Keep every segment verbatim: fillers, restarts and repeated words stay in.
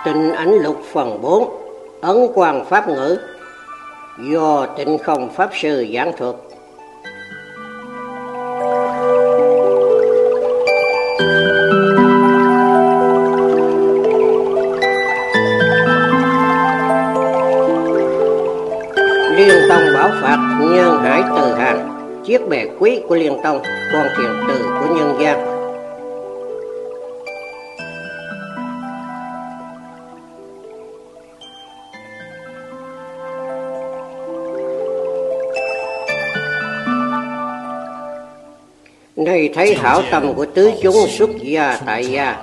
Tịnh Ảnh Lục phần bốn, Ấn Quang Pháp Ngữ, do Tịnh Không Pháp Sư giảng thuật. Liên Tông bảo Phạt nhân hải từ hàng, chiếc bè quý của Liên Tông, con thuyền từ của nhân gian. Này thấy hảo tâm của tứ chúng xuất gia tại gia,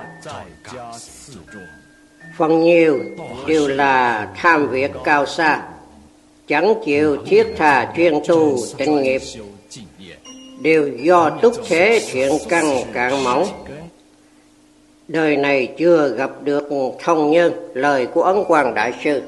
phần nhiều đều là tham việc cao xa, chẳng chịu thiết tha chuyên tu tịnh nghiệp, đều do túc thế thiện căn cạn mỏng. Đời này chưa gặp được thông nhân lời của Ấn Quang Đại Sư.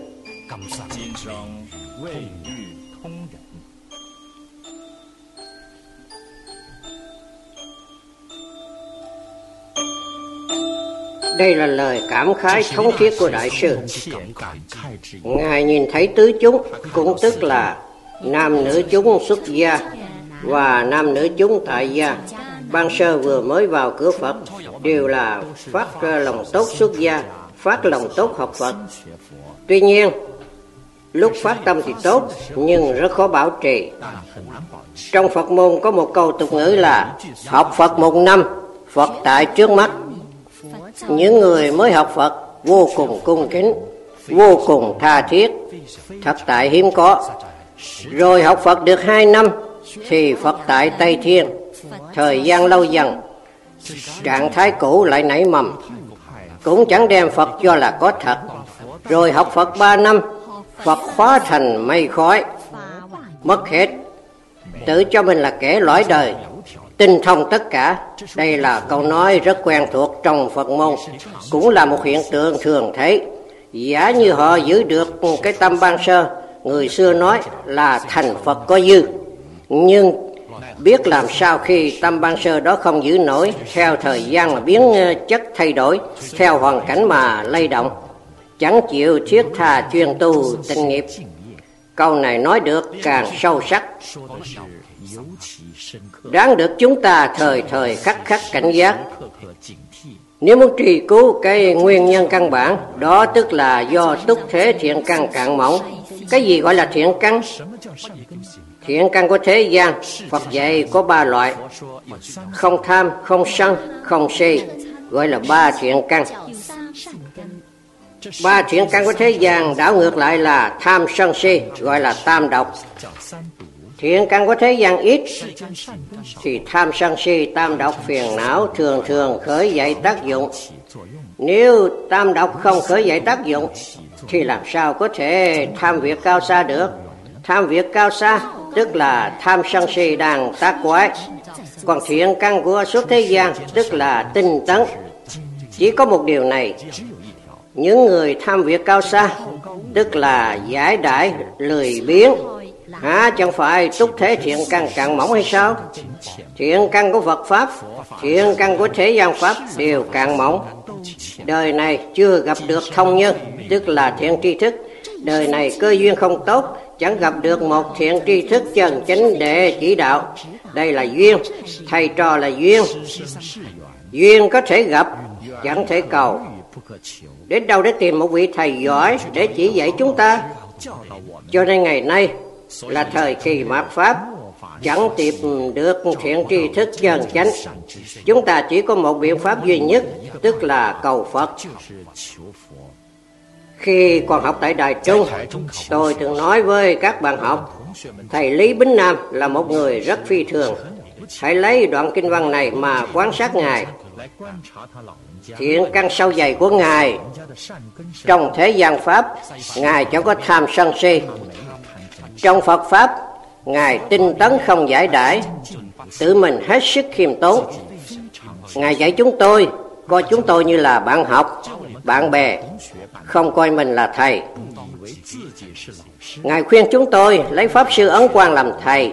Đây là lời cảm khái thống thiết của Đại Sư. Ngài nhìn thấy tứ chúng, cũng tức là nam nữ chúng xuất gia và nam nữ chúng tại gia, ban sơ vừa mới vào cửa Phật, đều là phát lòng tốt xuất gia, phát lòng tốt học Phật. Tuy nhiên, lúc phát tâm thì tốt, nhưng rất khó bảo trì. Trong Phật môn có một câu tục ngữ là học Phật một năm, Phật tại trước mắt. Những người mới học Phật vô cùng cung kính, vô cùng tha thiết, thật tại hiếm có. Rồi học Phật được hai năm thì Phật tại Tây Thiên. Thời gian lâu dần, trạng thái cũ lại nảy mầm, cũng chẳng đem Phật cho là có thật. Rồi học Phật ba năm, Phật hóa thành mây khói, mất hết, tự cho mình là kẻ lõi đời, tinh thông tất cả. Đây là câu nói rất quen thuộc trong Phật môn, cũng là một hiện tượng thường thấy. Giả như họ giữ được cái tâm ban sơ, người xưa nói là thành Phật có dư. Nhưng biết làm sao khi tâm ban sơ đó không giữ nổi, theo thời gian mà biến chất thay đổi, theo hoàn cảnh mà lay động, chẳng chịu thiết tha chuyên tu tịnh nghiệp. Câu này nói được càng sâu sắc, đáng được chúng ta thời thời khắc khắc cảnh giác. Nếu muốn truy cứu cái nguyên nhân căn bản, đó tức là do túc thế thiện căn cạn mỏng. Cái gì gọi là thiện căn? Thiện căn của thế gian, Phật dạy có ba loại: không tham, không sân, không si, gọi là ba thiện căn. Ba thiện căn của thế gian đảo ngược lại là tham sân si, gọi là tam độc. Thiện căn của thế gian ít thì tham sân si tam độc phiền não thường thường khởi dậy tác dụng. Nếu tam độc không khởi dậy tác dụng thì làm sao có thể tham việc cao xa được? Tham việc cao xa tức là tham sân si đang tác quái. Còn thiện căn của xuất thế gian tức là tinh tấn. Chỉ có một điều này: những người tham việc cao xa tức là giải đãi lười biếng, hả chẳng phải túc thế thiện căn cạn mỏng hay sao? Thiện căn của Phật Pháp, thiện căn của thế gian Pháp đều cạn mỏng. Đời này chưa gặp được thông nhân, tức là thiện tri thức. Đời này cơ duyên không tốt, chẳng gặp được một thiện tri thức chân chánh để chỉ đạo. Đây là duyên, thầy trò là duyên. Duyên có thể gặp, chẳng thể cầu. Đến đâu để tìm một vị thầy giỏi để chỉ dạy chúng ta? Cho nên ngày nay là thời kỳ mạt Pháp, chẳng tìm được thiện tri thức chân chánh. Chúng ta chỉ có một biện pháp duy nhất, tức là cầu Phật. Khi còn học tại Đài Trung, tôi từng nói với các bạn học, thầy Lý Bính Nam là một người rất phi thường. Hãy lấy đoạn kinh văn này mà quan sát Ngài. Thiện căn sâu dày của Ngài trong thế gian Pháp, Ngài chẳng có tham sân si. Trong Phật Pháp, Ngài tinh tấn không giải đãi, tự mình hết sức khiêm tốn. Ngài dạy chúng tôi, coi chúng tôi như là bạn học, bạn bè, không coi mình là thầy. Ngài khuyên chúng tôi lấy Pháp Sư Ấn Quang làm thầy.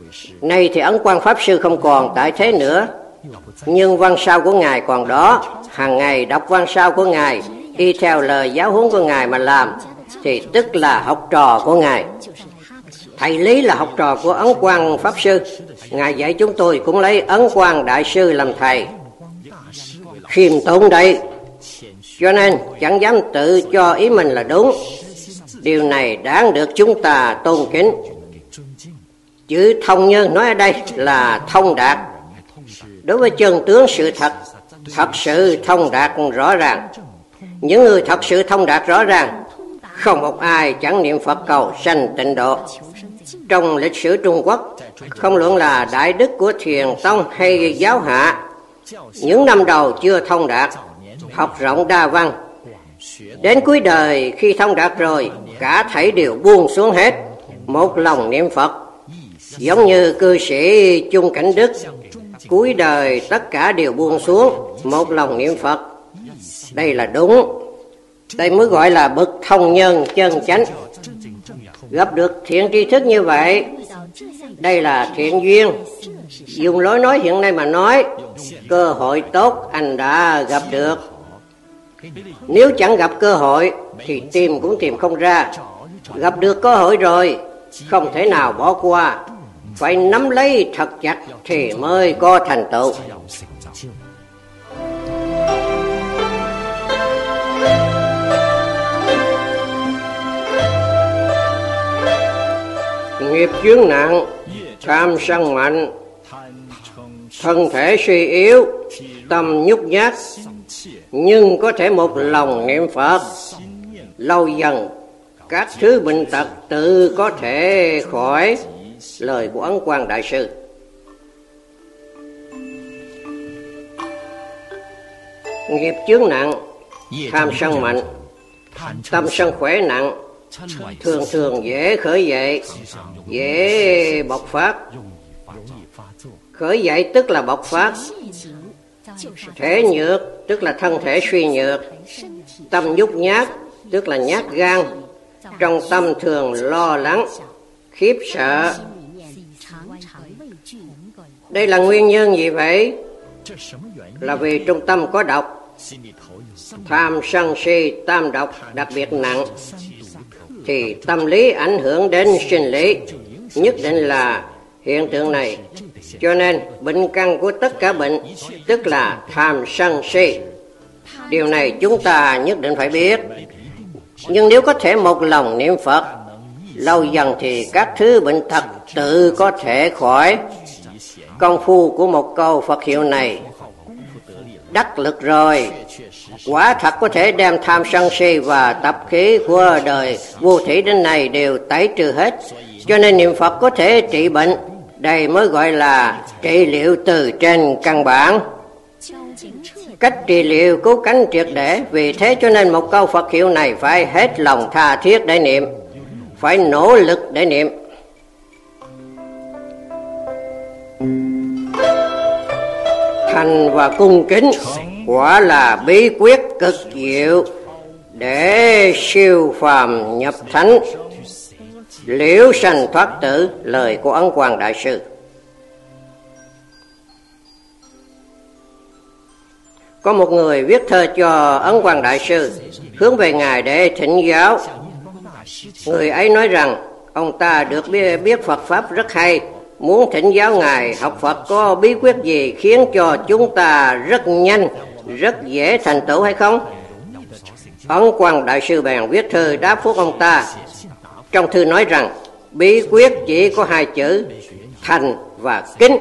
Nay thì Ấn Quang Pháp Sư không còn tại thế nữa, nhưng văn sao của Ngài còn đó. hàng ngày đọc văn sao của Ngài, y theo lời giáo huấn của Ngài mà làm, thì tức là học trò của Ngài. Thầy Lý là học trò của Ấn Quang Pháp Sư. Ngài dạy chúng tôi cũng lấy Ấn Quang Đại Sư làm thầy. Khiêm tốn đấy, cho nên chẳng dám tự cho ý mình là đúng. Điều này đáng được chúng ta tôn kính. Chữ thông nhân nói ở đây là thông đạt. Đối với chân tướng sự thật, thật sự thông đạt rõ ràng. Những người thật sự thông đạt rõ ràng, không một ai chẳng niệm Phật cầu sanh tịnh độ. Trong lịch sử Trung Quốc, không luận là đại đức của Thiền Tông hay giáo hạ, những năm đầu chưa thông đạt, học rộng đa văn. Đến cuối đời khi thông đạt rồi, cả thảy đều buông xuống hết, một lòng niệm Phật. Giống như cư sĩ Chung Cảnh Đức, cuối đời tất cả đều buông xuống, một lòng niệm Phật. Đây là đúng. Đây mới gọi là bậc thông nhân chân chánh. Gặp được thiện tri thức như vậy, đây là thiện duyên. Dùng lối nói hiện nay mà nói, cơ hội tốt anh đã gặp được. Nếu chẳng gặp cơ hội thì tìm cũng tìm không ra. Gặp được cơ hội rồi, không thể nào bỏ qua, phải nắm lấy thật chặt thì mới có thành tựu. Nghiệp chướng nặng, tham sân mạnh, thân thể suy yếu, tâm nhút nhát, nhưng có thể một lòng niệm Phật, lâu dần các thứ bệnh tật tự có thể khỏi. Lời của Ấn Quang Đại Sư. Nghiệp chướng nặng, tham sân mạnh, tâm sân khỏe nặng, thường thường dễ khởi dậy, dễ bộc phát. Khởi dậy tức là bộc phát. Thể nhược tức là thân thể suy nhược. Tâm nhút nhát tức là nhát gan. Trong tâm thường lo lắng, khiếp sợ. Đây là nguyên nhân gì vậy? Là vì trong tâm có độc. Tham sân si tam độc đặc biệt nặng, thì tâm lý ảnh hưởng đến sinh lý, nhất định là hiện tượng này. Cho nên bệnh căn của tất cả bệnh tức là tham sân si. Điều này chúng ta nhất định phải biết. Nhưng nếu có thể một lòng niệm Phật, lâu dần thì các thứ bệnh tật tự có thể khỏi. Công phu của một câu Phật hiệu này đắc lực rồi, quả thật có thể đem tham sân si và tập khí của đời vô thủy đến này đều tẩy trừ hết. Cho nên niệm Phật có thể trị bệnh. Đây mới gọi là trị liệu từ trên căn bản. Cách trị liệu cứu cánh triệt để. Vì thế cho nên một câu Phật hiệu này phải hết lòng tha thiết để niệm, phải nỗ lực để niệm. Thành và cung kính quả là bí quyết cực diệu để siêu phàm nhập thánh, liễu sanh thoát tử. Lời của Ấn Quang Đại Sư. Có một người viết thơ cho Ấn Quang Đại Sư, hướng về Ngài để thỉnh giáo. Người ấy nói rằng ông ta được biết Phật Pháp rất hay, muốn thỉnh giáo Ngài học Phật có bí quyết gì khiến cho chúng ta rất nhanh, rất dễ thành tựu hay không? Ấn Quang Đại Sư bèn viết thư đáp phúc ông ta. Trong thư nói rằng bí quyết chỉ có hai chữ: thành và kính.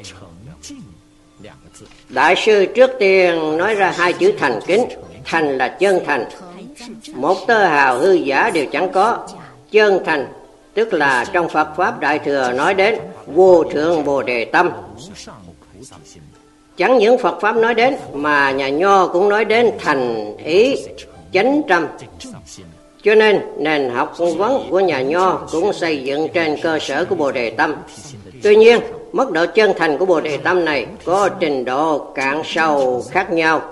Đại sư trước tiên nói ra hai chữ thành kính. Thành là chân thành, một tơ hào hư giả đều chẳng có. Chân thành tức là trong Phật Pháp Đại Thừa nói đến vô thượng Bồ Đề tâm. Chẳng những Phật Pháp nói đến, mà nhà Nho cũng nói đến thành ý chánh tâm. Cho nên nền học vấn của nhà Nho cũng xây dựng trên cơ sở của Bồ Đề tâm. Tuy nhiên, mức độ chân thành của Bồ Đề tâm này có trình độ cạn sâu khác nhau.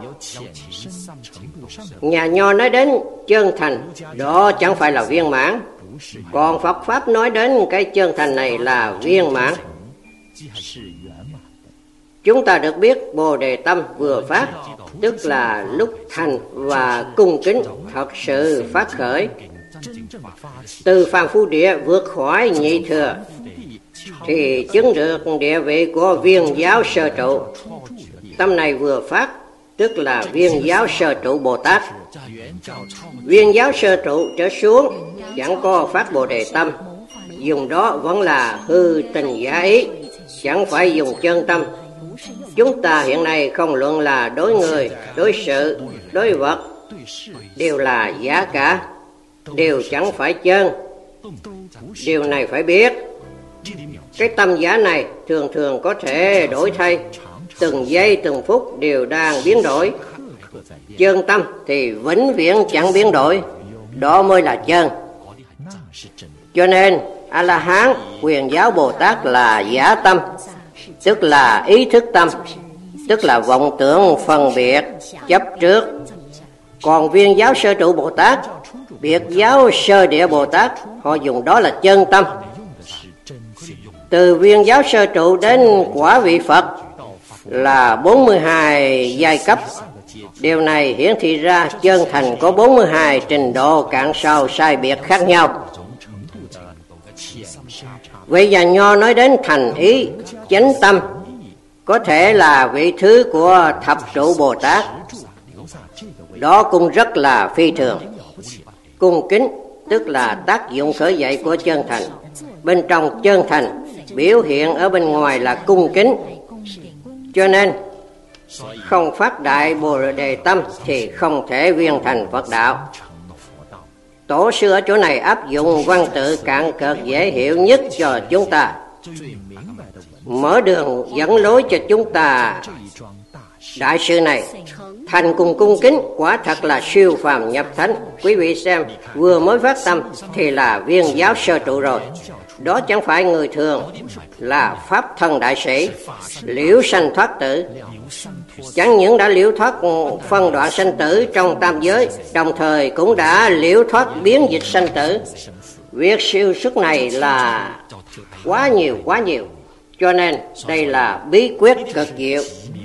Nhà Nho nói đến chân thành, đó chẳng phải là viên mãn. Còn Phật Pháp nói đến cái chân thành này là viên mãn. Chúng ta được biết Bồ Đề tâm vừa phát, tức là lúc thành và cung kính thật sự phát khởi. Từ phàm phu địa vượt khỏi nhị thừa thì chứng được địa vị của viên giáo sơ trụ. Tâm này vừa phát, tức là viên giáo sơ trụ Bồ Tát. Viên giáo sơ trụ trở xuống chẳng có phát Bồ Đề tâm, dùng đó vẫn là hư tình giả ý, chẳng phải dùng chân tâm. Chúng ta hiện nay không luận là đối người, đối sự, đối vật, đều là giả cả, đều chẳng phải chân. Điều này phải biết. Cái tâm giả này thường thường có thể đổi thay, từng giây từng phút đều đang biến đổi. Chân tâm thì vĩnh viễn chẳng biến đổi, đó mới là chân. Cho nên A-la-hán Quyền Giáo Bồ Tát là giả tâm, tức là ý thức tâm, tức là vọng tưởng phân biệt chấp trước. Còn viên giáo sơ trụ Bồ Tát, biệt giáo sơ địa Bồ Tát, họ dùng đó là chân tâm. Từ viên giáo sơ trụ đến quả vị Phật là bốn mươi hai giai cấp. Điều này hiển thị ra chân thành có bốn mươi hai trình độ cạn sâu sai biệt khác nhau. Vậy và Nho nói đến thành ý, chánh tâm, có thể là vị thứ của thập trụ Bồ Tát. Đó cũng rất là phi thường. Cung kính tức là tác dụng khởi dậy của chân thành. Bên trong chân thành, biểu hiện ở bên ngoài là cung kính. Cho nên không phát đại Bồ Đề tâm thì không thể viên thành Phật đạo. Tổ sư ở chỗ này áp dụng văn tự cạn cợt dễ hiểu nhất cho chúng ta, mở đường dẫn lối cho chúng ta. Đại sư này thành cùng cung kính quả thật là siêu phàm nhập thánh. Quý vị xem, vừa mới phát tâm thì là viên giáo sơ trụ rồi. Đó chẳng phải người thường, là pháp thân đại sĩ, liễu sanh thoát tử. Chẳng những đã liễu thoát phân đoạn sanh tử trong tam giới, đồng thời cũng đã liễu thoát biến dịch sanh tử. Việc siêu xuất này là quá nhiều quá nhiều, cho nên đây là bí quyết cực diệu.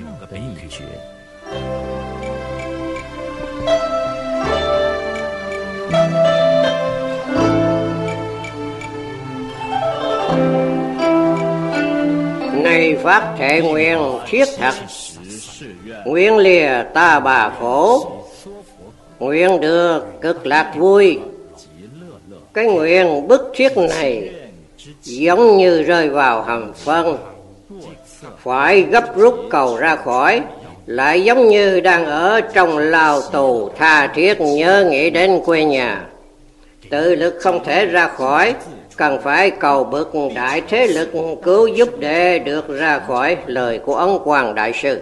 Này phát thệ nguyện thiết thật, nguyện lìa ta bà khổ, nguyện được cực lạc vui. Cái nguyện bức thiết này giống như rơi vào hầm phân, phải gấp rút cầu ra khỏi, lại giống như đang ở trong lao tù tha thiết nhớ nghĩ đến quê nhà. Tự lực không thể ra khỏi, cần phải cầu bậc đại thế lực cứu giúp để được ra khỏi. Lời của Ấn Quang Đại Sư.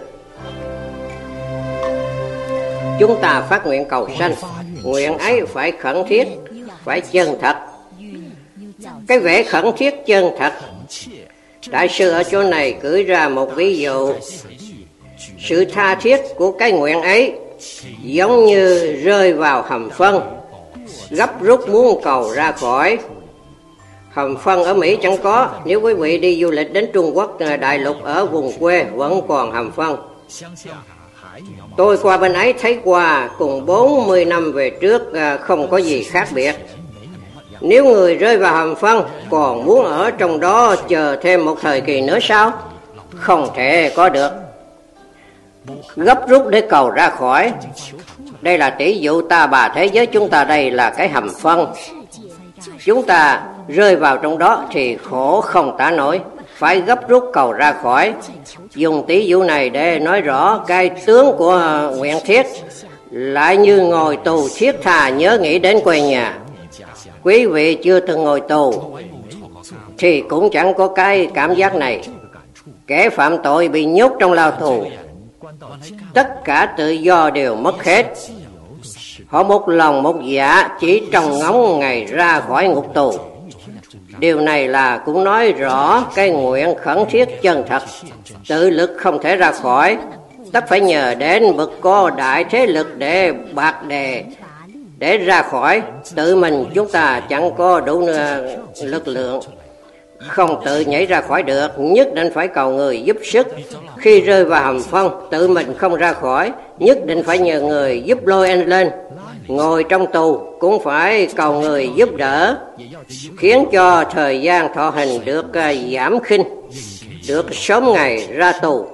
Chúng ta phát nguyện cầu sanh, nguyện ấy phải khẩn thiết, phải chân thật. Cái vẻ khẩn thiết chân thật, Đại sư ở chỗ này cử ra một ví dụ. Sự tha thiết của cái nguyện ấy giống như rơi vào hầm phân, gấp rút muốn cầu ra khỏi. Hầm phân ở Mỹ chẳng có, nếu quý vị đi du lịch đến Trung Quốc đại lục ở vùng quê vẫn còn hầm phân. Tôi qua bên ấy thấy qua cùng bốn mươi năm về trước không có gì khác biệt. Nếu người rơi vào hầm phân còn muốn ở trong đó chờ thêm một thời kỳ nữa sao? Không thể có được. Gấp rút để cầu ra khỏi. Đây là tỷ dụ ta bà thế giới chúng ta đây là cái hầm phân. Chúng ta rơi vào trong đó thì khổ không tả nổi, phải gấp rút cầu ra khỏi. Dùng tỷ dụ này để nói rõ cái tướng của nguyện thiết, lại như ngồi tù thiết tha nhớ nghĩ đến quê nhà. Quý vị chưa từng ngồi tù thì cũng chẳng có cái cảm giác này. Kẻ phạm tội bị nhốt trong lao tù, tất cả tự do đều mất hết. Họ một lòng một dạ chỉ trông ngóng ngày ra khỏi ngục tù. Điều này là cũng nói rõ cái nguyện khẩn thiết chân thật, tự lực không thể ra khỏi, tất phải nhờ đến bậc có đại thế lực để bạc đề để ra khỏi. Tự mình chúng ta chẳng có đủ lực lượng. không tự nhảy ra khỏi được, nhất định phải cầu người giúp sức. Khi rơi vào hầm phân, tự mình không ra khỏi, nhất định phải nhờ người giúp lôi anh lên. Ngồi trong tù cũng phải cầu người giúp đỡ, khiến cho thời gian thọ hình được giảm khinh, được sớm ngày ra tù.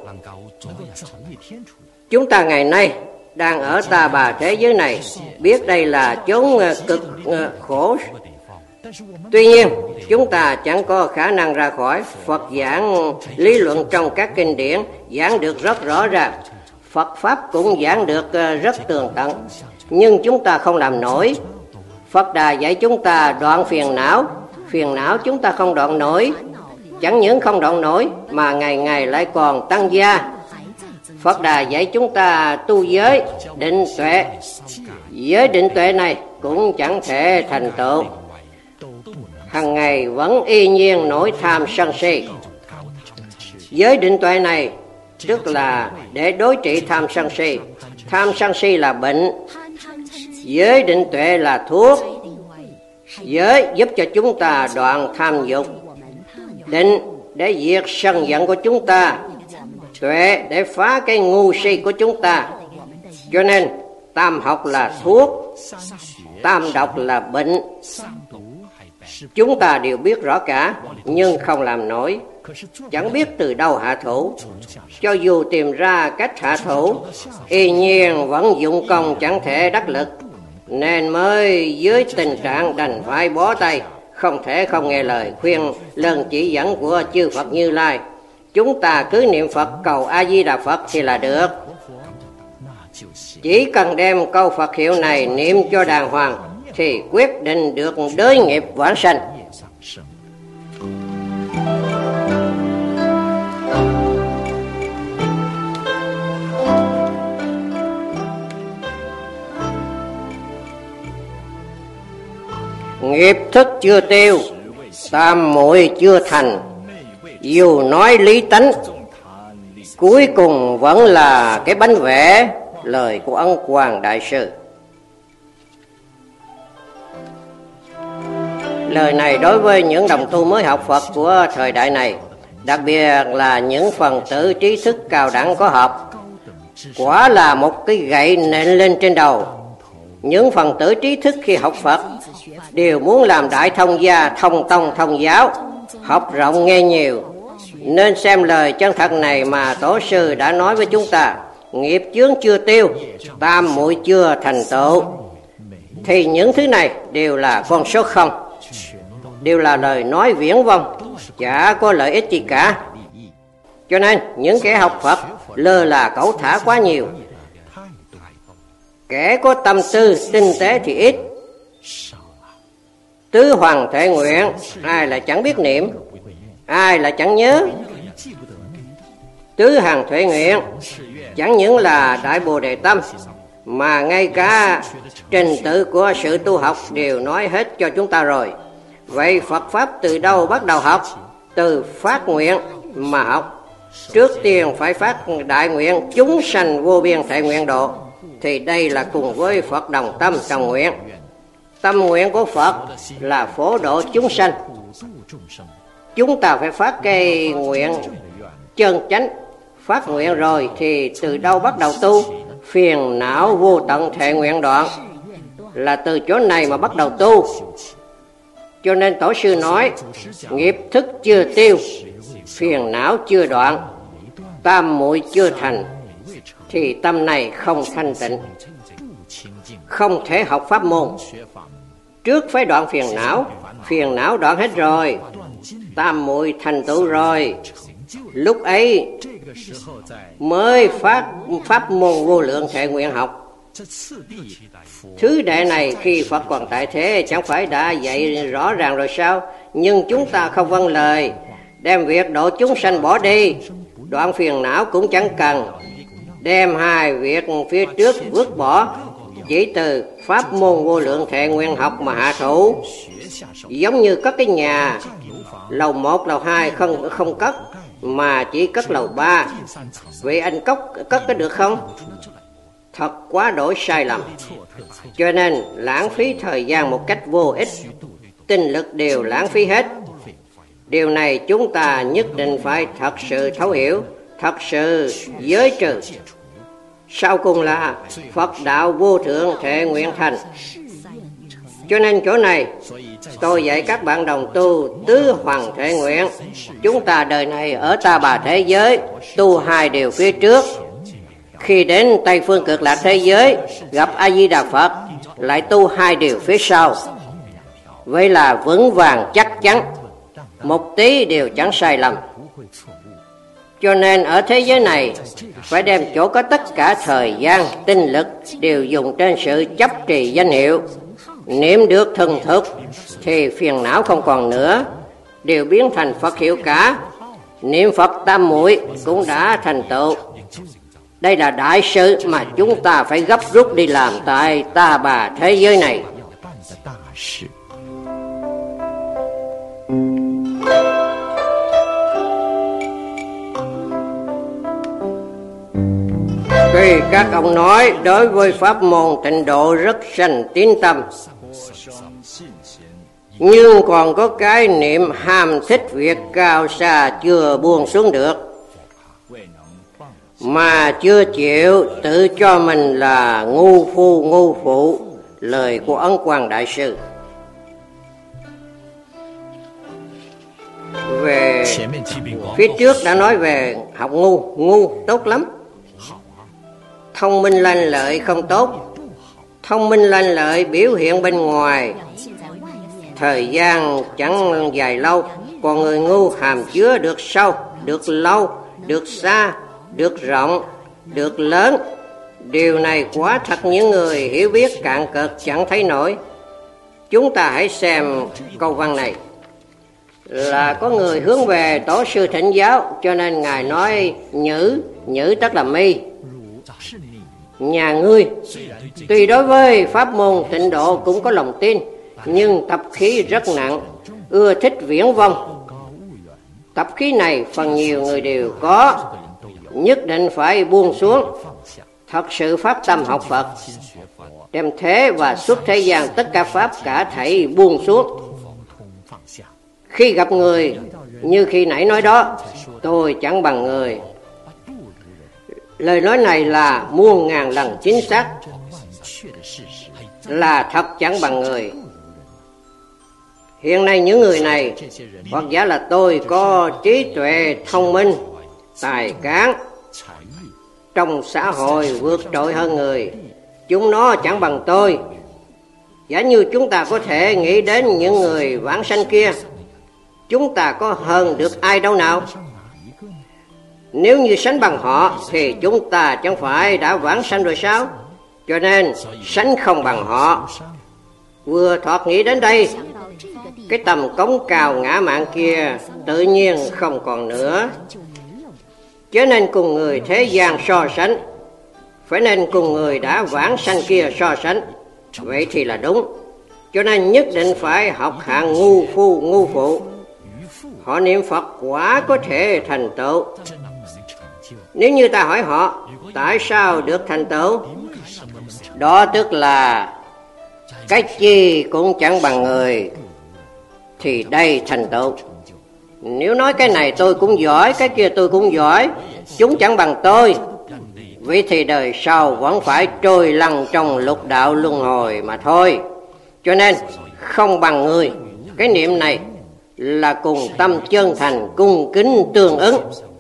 Chúng ta ngày nay đang ở ta bà thế giới này, biết đây là chốn cực khổ. Tuy nhiên, chúng ta chẳng có khả năng ra khỏi. Phật giảng lý luận trong các kinh điển giảng được rất rõ ràng, Phật Pháp cũng giảng được rất tường tận, nhưng chúng ta không làm nổi. Phật Đà dạy chúng ta đoạn phiền não, phiền não chúng ta không đoạn nổi. Chẳng những không đoạn nổi mà ngày ngày lại còn tăng gia. Phật Đà dạy chúng ta tu giới, định tuệ. Giới định tuệ này cũng chẳng thể thành tựu, hằng ngày vẫn y nhiên nổi tham sân si. Giới định tuệ này tức là để đối trị tham sân si. Tham sân si là bệnh, giới định tuệ là thuốc. Giới giúp cho chúng ta đoạn tham dục, định để diệt sân giận của chúng ta, tuệ để phá cái ngu si của chúng ta. Cho nên tam học là thuốc, tam độc là bệnh. Chúng ta đều biết rõ cả, nhưng không làm nổi, chẳng biết từ đâu hạ thủ. Cho dù tìm ra cách hạ thủ, y nhiên vẫn dụng công chẳng thể đắc lực, nên mới dưới tình trạng đành phải bó tay, không thể không nghe lời khuyên lần chỉ dẫn của chư Phật Như Lai. Chúng ta cứ niệm Phật cầu A Di Đà Phật thì là được. Chỉ cần đem câu Phật hiệu này niệm cho đàng hoàng thì quyết định được đới nghiệp vãng sanh. Nghiệp thức chưa tiêu, tam muội chưa thành, dù nói lý tánh, cuối cùng vẫn là cái bánh vẽ. Lời của Ấn Quang Đại Sư. Lời này đối với những đồng tu mới học Phật của thời đại này, đặc biệt là những phần tử trí thức cao đẳng có học, quả là một cái gậy nện lên trên đầu. Những phần tử trí thức khi học Phật đều muốn làm đại thông gia, thông tông, thông giáo, học rộng nghe nhiều, nên xem lời chân thật này mà Tổ sư đã nói với chúng ta. Nghiệp chướng chưa tiêu, tam muội chưa thành tựu, thì những thứ này đều là con số không, đều là lời nói viển vông, chả có lợi ích gì cả. Cho nên những kẻ học Phật lơ là cẩu thả quá nhiều, kẻ có tâm tư tinh tế thì ít. Tứ Hoàng Thệ Nguyện ai là chẳng biết niệm, ai là chẳng nhớ. Tứ Hàng Thệ Nguyện chẳng những là Đại Bồ Đề Tâm, mà ngay cả trình tự của sự tu học đều nói hết cho chúng ta rồi. Vậy Phật Pháp từ đâu bắt đầu học? Từ phát nguyện mà học. Trước tiên phải phát đại nguyện chúng sanh vô biên thệ nguyện độ, thì đây là cùng với Phật đồng tâm đồng nguyện. Tâm nguyện của Phật là phổ độ chúng sanh. Chúng ta phải phát cái nguyện chân chánh. Phát nguyện rồi thì từ đâu bắt đầu tu? Phiền não vô tận thệ nguyện đoạn, là từ chỗ này mà bắt đầu tu. Cho nên Tổ sư nói, nghiệp thức chưa tiêu, phiền não chưa đoạn, tam muội chưa thành, thì tâm này không thanh tịnh, không thể học pháp môn. Trước phải đoạn phiền não, phiền não đoạn hết rồi, tam muội thành tựu rồi, lúc ấy mới phát pháp môn vô lượng thệ nguyện học. Thứ đệ này khi Phật còn tại thế chẳng phải đã dạy rõ ràng rồi sao? Nhưng chúng ta không vâng lời, đem việc độ chúng sanh bỏ đi, đoạn phiền não cũng chẳng cần, đem hai việc phía trước vứt bỏ, chỉ từ pháp môn vô lượng thệ nguyện học mà hạ thủ. Giống như cất cái nhà, lầu một, lầu hai không không cất, mà chỉ cất lầu ba. Vậy anh cất cất có được không? Thật quá đổi sai lầm. Cho nên lãng phí thời gian một cách vô ích, tinh lực đều lãng phí hết. Điều này chúng ta nhất định phải thật sự thấu hiểu, thật sự giới trừ. Sau cùng là Phật đạo vô thượng thể nguyện thành. Cho nên chỗ này tôi dạy các bạn đồng tu tứ hoàng thể nguyện. Chúng ta đời này ở Ta Bà thế giới tu hai điều phía trước, khi đến Tây Phương Cực Lạc thế giới gặp A Di Đà Phật lại tu hai điều phía sau. Vậy là vững vàng chắc chắn, một tí đều chẳng sai lầm. Cho nên ở thế giới này phải đem chỗ có tất cả thời gian, tinh lực đều dùng trên sự chấp trì danh hiệu. Niệm được thuần thục thì phiền não không còn nữa, đều biến thành Phật hiệu cả. Niệm Phật tam muội cũng đã thành tựu. Đây là đại sự mà chúng ta phải gấp rút đi làm tại Ta Bà thế giới này. Tuy các ông nói đối với pháp môn Tịnh Độ rất sanh tín tâm, nhưng còn có cái niệm ham thích việc cao xa chưa buông xuống được, mà chưa chịu tự cho mình là ngu phu ngu phụ. Lời của Ấn Quang Đại Sư về phía trước đã nói về học ngu. Ngu tốt lắm, thông minh lanh lợi không tốt. Thông minh lanh lợi biểu hiện bên ngoài, thời gian chẳng dài lâu, còn người ngu hàm chứa được sâu, được lâu, được xa, được rộng, được lớn. Điều này quả thật những người hiểu biết cạn cực chẳng thấy nổi. Chúng ta hãy xem câu văn này. Là có người hướng về Tổ sư thỉnh giáo, cho nên Ngài nói nhữ, nhữ tức là mi. Nhà ngươi tuy đối với pháp môn Tịnh Độ cũng có lòng tin, nhưng tập khí rất nặng, ưa thích viễn vông. Tập khí này phần nhiều người đều có, nhất định phải buông xuống, thật sự phát tâm học Phật, đem thế và xuất thế gian tất cả pháp cả thảy buông xuống. Khi gặp người như khi nãy nói đó, tôi chẳng bằng người. Lời nói này là muôn ngàn lần chính xác, là thật chẳng bằng người. Hiện nay những người này, hoặc giả là tôi có trí tuệ thông minh, tài cán, trong xã hội vượt trội hơn người, chúng nó chẳng bằng tôi. Giả như chúng ta có thể nghĩ đến những người vãng sanh kia, chúng ta có hơn được ai đâu nào? Nếu như sánh bằng họ thì chúng ta chẳng phải đã vãng sanh rồi sao? Cho nên sánh không bằng họ. Vừa thoạt nghĩ đến đây, cái tầm cống cao ngã mạn kia tự nhiên không còn nữa. Cho nên cùng người thế gian so sánh, phải nên cùng người đã vãng sanh kia so sánh. Vậy thì là đúng. Cho nên nhất định phải học hạng ngu phu ngu phụ. Họ niệm Phật quả có thể thành tựu. Nếu như ta hỏi họ tại sao được thành tựu, đó tức là cái chi cũng chẳng bằng người, thì đây thành tựu. Nếu nói cái này tôi cũng giỏi, cái kia tôi cũng giỏi, chúng chẳng bằng tôi, vậy thì đời sau vẫn phải trôi lăn trong lục đạo luân hồi mà thôi. Cho nên không bằng người, cái niệm này là cùng tâm chân thành cung kính tương ứng.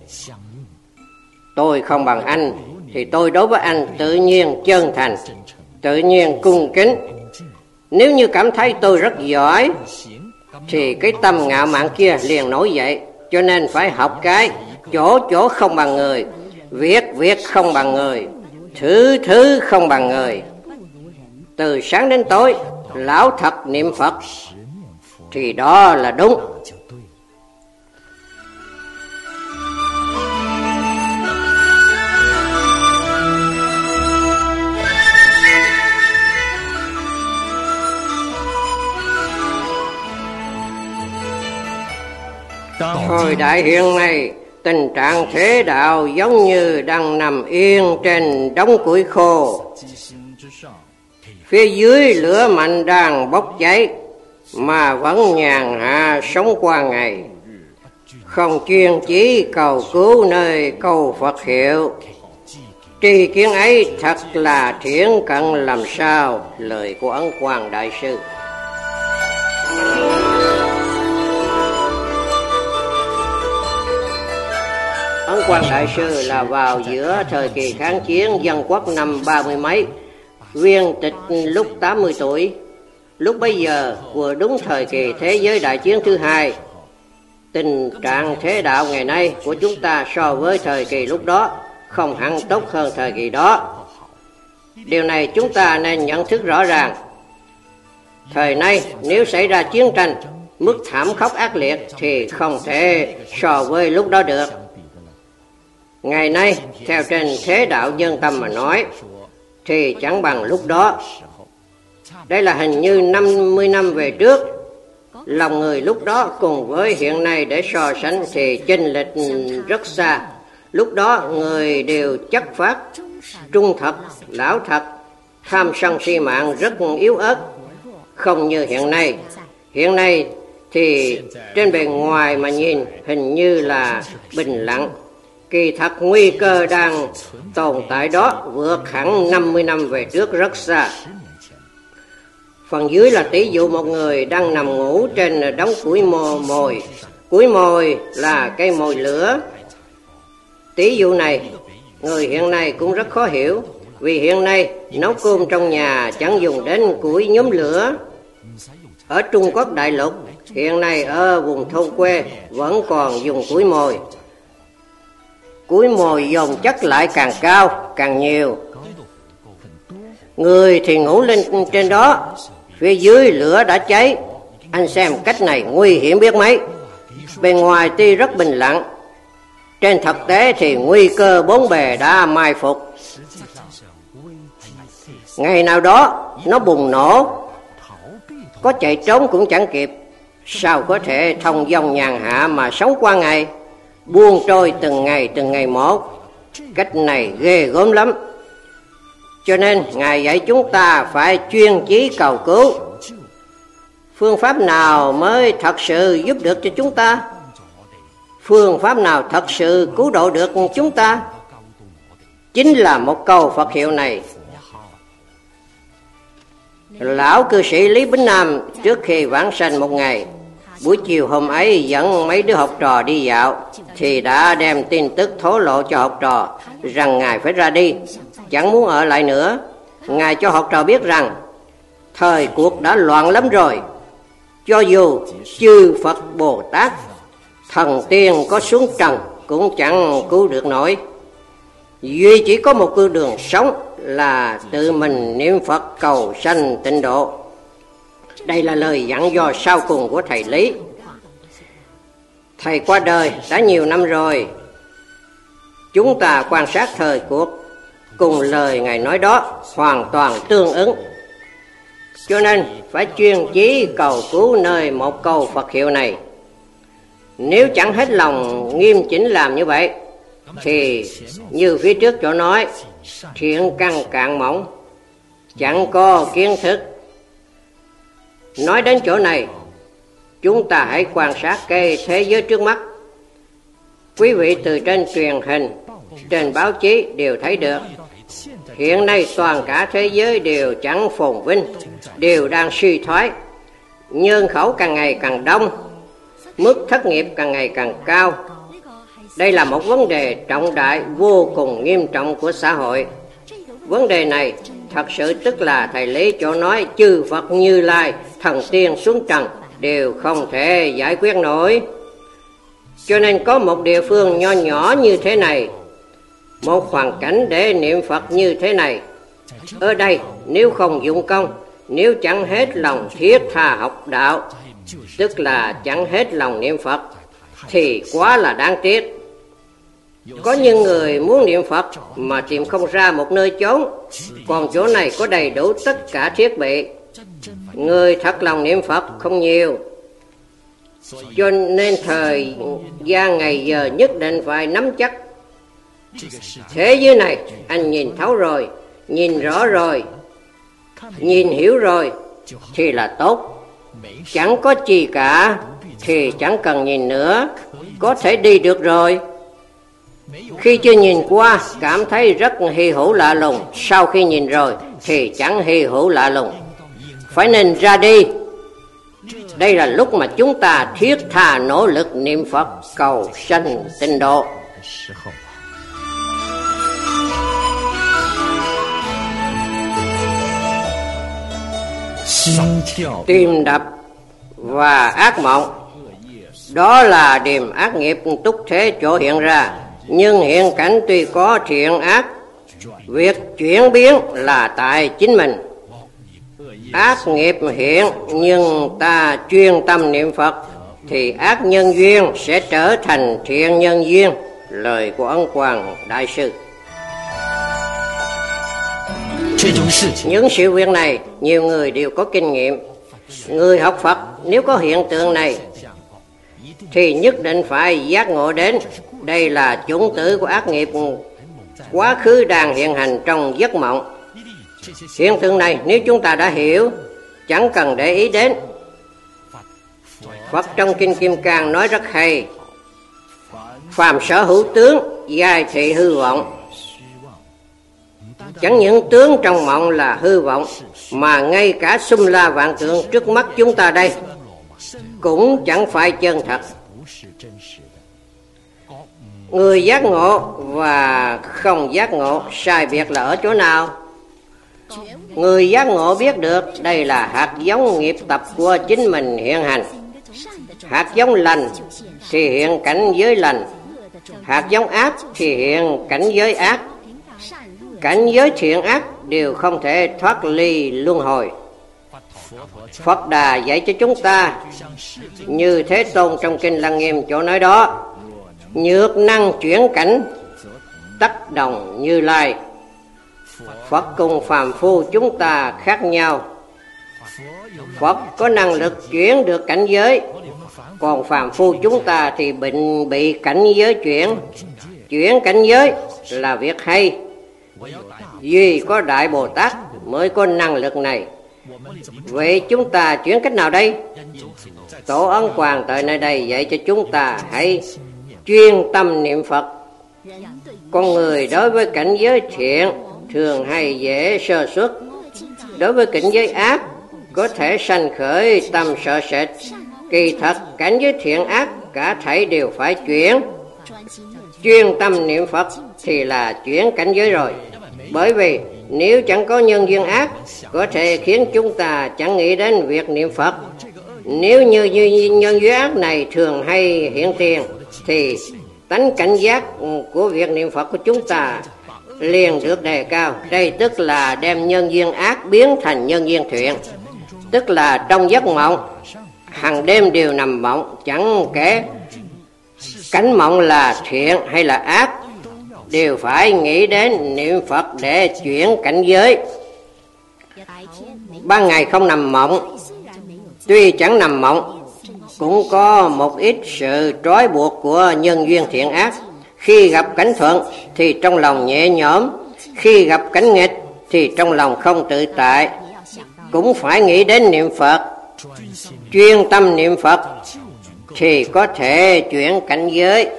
Tôi không bằng anh thì tôi đối với anh tự nhiên chân thành, tự nhiên cung kính. Nếu như cảm thấy tôi rất giỏi thì cái tâm ngạo mạn kia liền nổi dậy. Cho nên phải học cái chỗ chỗ không bằng người, việc việc không bằng người, thứ thứ không bằng người. Từ sáng đến tối lão thật niệm Phật thì đó là đúng. Thời đại hiện nay, tình trạng thế đạo giống như đang nằm yên trên đống củi khô. Phía dưới lửa mạnh đang bốc cháy, mà vẫn nhàn hạ sống qua ngày. không chuyên chí cầu cứu nơi câu Phật hiệu. Tri kiến ấy thật là thiển cận làm sao. Lời của Ấn Quang Đại Sư. Ấn Quang Đại Sư là vào giữa thời kỳ kháng chiến dân quốc năm ba mươi mấy, viên tịch lúc tám mươi tuổi. Lúc bấy giờ vừa đúng thời kỳ thế giới đại chiến thứ hai. Tình trạng thế đạo ngày nay của chúng ta so với thời kỳ lúc đó không hẳn tốt hơn thời kỳ đó. Điều này chúng ta nên nhận thức rõ ràng. Thời nay nếu xảy ra chiến tranh, mức thảm khốc ác liệt thì không thể so với lúc đó được. Ngày nay, theo trên thế đạo nhân tâm mà nói, thì chẳng bằng lúc đó. Đây là hình như năm mươi năm về trước. Lòng người lúc đó cùng với hiện nay để so sánh thì chênh lệch rất xa. Lúc đó người đều chất phác, trung thật, lão thật, tham sân si mạng rất yếu ớt. Không như hiện nay. Hiện nay thì trên bề ngoài mà nhìn hình như là bình lặng, kỳ thật nguy cơ đang tồn tại đó vượt hẳn năm mươi năm về trước rất xa. Phần dưới là tỷ dụ một người đang nằm ngủ trên đống củi mồi mồi. Củi mồi là cây mồi lửa. Tỷ dụ này người hiện nay cũng rất khó hiểu, vì hiện nay nấu cơm trong nhà chẳng dùng đến củi nhóm lửa. Ở Trung Quốc đại lục hiện nay ở vùng thôn quê vẫn còn dùng củi mồi. Củi mồi dồn chất lại càng cao càng nhiều. Người thì ngủ lên trên đó, phía dưới lửa đã cháy. Anh xem cách này nguy hiểm biết mấy. Bên ngoài tuy rất bình lặng, trên thực tế thì nguy cơ bốn bề đã mai phục. Ngày nào đó nó bùng nổ, có chạy trốn cũng chẳng kịp. Sao có thể thông dong nhàn hạ mà sống qua ngày, buông trôi từng ngày từng ngày một. Cách này ghê gớm lắm. Cho nên Ngài dạy chúng ta phải chuyên chí cầu cứu. Phương pháp nào mới thật sự giúp được cho chúng ta? Phương pháp nào thật sự cứu độ được chúng ta? Chính là một câu Phật hiệu này. Lão cư sĩ Lý Bính Nam trước khi vãng sanh một ngày, buổi chiều hôm ấy dẫn mấy đứa học trò đi dạo, thì đã đem tin tức thổ lộ cho học trò rằng Ngài phải ra đi, chẳng muốn ở lại nữa. Ngài cho học trò biết rằng thời cuộc đã loạn lắm rồi. Cho dù chư Phật Bồ Tát, thần tiên có xuống trần cũng chẳng cứu được nổi. Duy chỉ có một con đường sống là tự mình niệm Phật cầu sanh tịnh độ. Đây là lời dặn dò sau cùng của thầy Lý. Thầy qua đời đã nhiều năm rồi. Chúng ta quan sát thời cuộc, cùng lời Ngài nói đó hoàn toàn tương ứng. Cho nên phải chuyên chí cầu cứu nơi một câu Phật hiệu này. Nếu chẳng hết lòng nghiêm chỉnh làm như vậy, thì như phía trước chỗ nói, thiện căn cạn mỏng, chẳng có kiến thức. Nói đến chỗ này, chúng ta hãy quan sát cái thế giới trước mắt. Quý vị từ trên truyền hình, trên báo chí đều thấy được. Hiện nay toàn cả thế giới đều chẳng phồn vinh, đều đang suy thoái. Nhân khẩu càng ngày càng đông, mức thất nghiệp càng ngày càng cao. Đây là một vấn đề trọng đại vô cùng nghiêm trọng của xã hội. Vấn đề này thật sự tức là thầy Lý chỗ nói chư Phật Như Lai, thần tiên xuống trần đều không thể giải quyết nổi. Cho nên có một địa phương nho nhỏ như thế này, một hoàn cảnh để niệm Phật như thế này. Ở đây nếu không dụng công, nếu chẳng hết lòng thiết tha học đạo, tức là chẳng hết lòng niệm Phật, thì quá là đáng tiếc. Có những người muốn niệm Phật mà tìm không ra một nơi chốn, còn chỗ này có đầy đủ tất cả thiết bị. Người thật lòng niệm Phật không nhiều. Cho nên thời gian ngày giờ nhất định phải nắm chắc. Thế giới này anh nhìn thấu rồi, nhìn rõ rồi, nhìn hiểu rồi thì là tốt. chẳng có gì cả thì chẳng cần nhìn nữa, có thể đi được rồi. Khi chưa nhìn qua cảm thấy rất hy hữu lạ lùng, sau khi nhìn rồi thì chẳng hy hữu lạ lùng. Phải nên ra đi. Đây là lúc mà chúng ta thiết tha nỗ lực niệm Phật cầu sanh tịnh độ. Tim đập và ác mộng, đó là điềm ác nghiệp túc thế chỗ hiện ra. Nhưng hiện cảnh tuy có thiện ác, việc chuyển biến là tại chính mình. Ác nghiệp hiện nhưng ta chuyên tâm niệm Phật thì ác nhân duyên sẽ trở thành thiện nhân duyên. Lời của Ấn Quang Đại Sư. Những sự việc này nhiều người đều có kinh nghiệm. Người học Phật nếu có hiện tượng này thì nhất định phải giác ngộ đến đây là chủng tử của ác nghiệp quá khứ đang hiện hành trong giấc mộng. Hiện tượng này nếu chúng ta đã hiểu, chẳng cần để ý đến. Phật trong Kinh Kim Cang nói rất hay: phàm sở hữu tướng, giai thị hư vọng. Chẳng những tướng trong mộng là hư vọng, mà ngay cả xung la vạn tượng trước mắt chúng ta đây cũng chẳng phải chân thật. Người giác ngộ và không giác ngộ sai biệt là ở chỗ nào? Người giác ngộ biết được đây là hạt giống nghiệp tập của chính mình hiện hành. Hạt giống lành thì hiện cảnh giới lành, hạt giống ác thì hiện cảnh giới ác. Cảnh giới thiện ác đều không thể thoát ly luân hồi. Phật Đà dạy cho chúng ta như Thế Tôn trong Kinh Lăng Nghiêm chỗ nói đó: nhược năng chuyển cảnh, tất đồng Như Lai. Phật cùng phàm phu chúng ta khác nhau. Phật có năng lực chuyển được cảnh giới, còn phàm phu chúng ta thì bệnh bị cảnh giới chuyển. Chuyển cảnh giới là việc hay, duy có Đại Bồ Tát mới có năng lực này. Vậy chúng ta chuyển cách nào đây? Tổ Ấn Quang tại nơi đây dạy cho chúng ta hãy chuyên tâm niệm Phật. Con người đối với cảnh giới thiện thường hay dễ sơ suất, đối với cảnh giới ác có thể sanh khởi tâm sợ sệt. Kỳ thật cảnh giới thiện ác cả thảy đều phải chuyển. Chuyên tâm niệm Phật thì là chuyển cảnh giới rồi. Bởi vì nếu chẳng có nhân duyên ác có thể khiến chúng ta chẳng nghĩ đến việc niệm Phật. Nếu như, như nhân duyên ác này thường hay hiện tiền thì tánh cảnh giác của việc niệm Phật của chúng ta liền được đề cao. Đây tức là đem nhân duyên ác biến thành nhân duyên thiện. Tức là trong giấc mộng hàng đêm đều nằm mộng, chẳng kể cảnh mộng là thiện hay là ác, đều phải nghĩ đến niệm Phật để chuyển cảnh giới. Ban ngày không nằm mộng, tuy chẳng nằm mộng, cũng có một ít sự trói buộc của nhân duyên thiện ác. Khi gặp cảnh thuận thì trong lòng nhẹ nhõm, khi gặp cảnh nghịch thì trong lòng không tự tại. Cũng phải nghĩ đến niệm Phật, chuyên tâm niệm Phật thì có thể chuyển cảnh giới.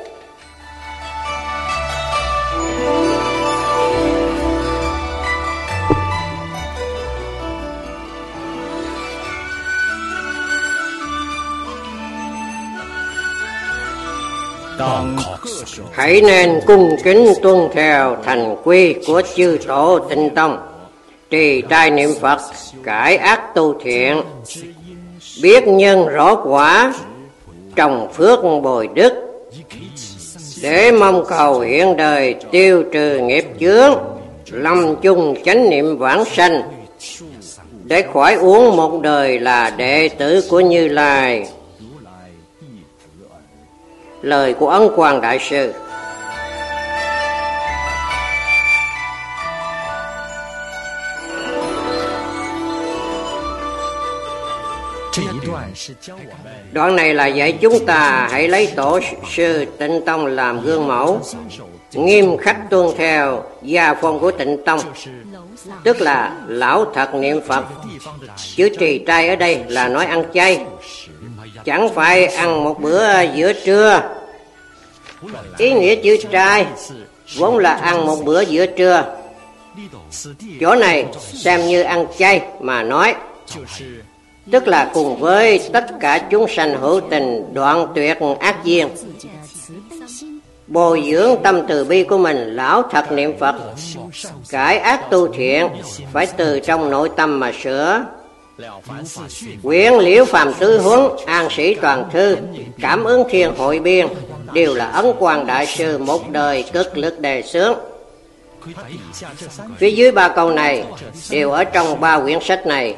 Hãy nên cung kính tuân theo thành quy của chư tổ Tịnh Tông, trì trai niệm Phật, cải ác tu thiện, biết nhân rõ quả, trồng phước bồi đức, để mong cầu hiện đời tiêu trừ nghiệp chướng, lâm chung chánh niệm vãng sanh, để khỏi uống một đời là đệ tử của Như Lai. Lời của Ấn Quang Đại Sư. Đoạn này là dạy chúng ta hãy lấy tổ sư Tịnh Tông làm gương mẫu, nghiêm khắc tuân theo gia phong của Tịnh Tông, tức là lão thật niệm Phật. Chữ trì trai ở đây là nói ăn chay, chẳng phải ăn một bữa giữa trưa. Ý nghĩa chữ trai vốn là ăn một bữa giữa trưa, chỗ này xem như ăn chay mà nói, tức là cùng với tất cả chúng sanh hữu tình đoạn tuyệt ác duyên, bồi dưỡng tâm từ bi của mình, lão thật niệm Phật, cải ác tu thiện, phải từ trong nội tâm mà sửa. Quyển Liễu Phàm Tứ Huấn, An Sĩ Toàn Thư, Cảm Ứng Thiên Hội Biên đều là Ấn Quang Đại Sư một đời cực lực đề xướng. Phía dưới ba câu này đều ở trong ba quyển sách này.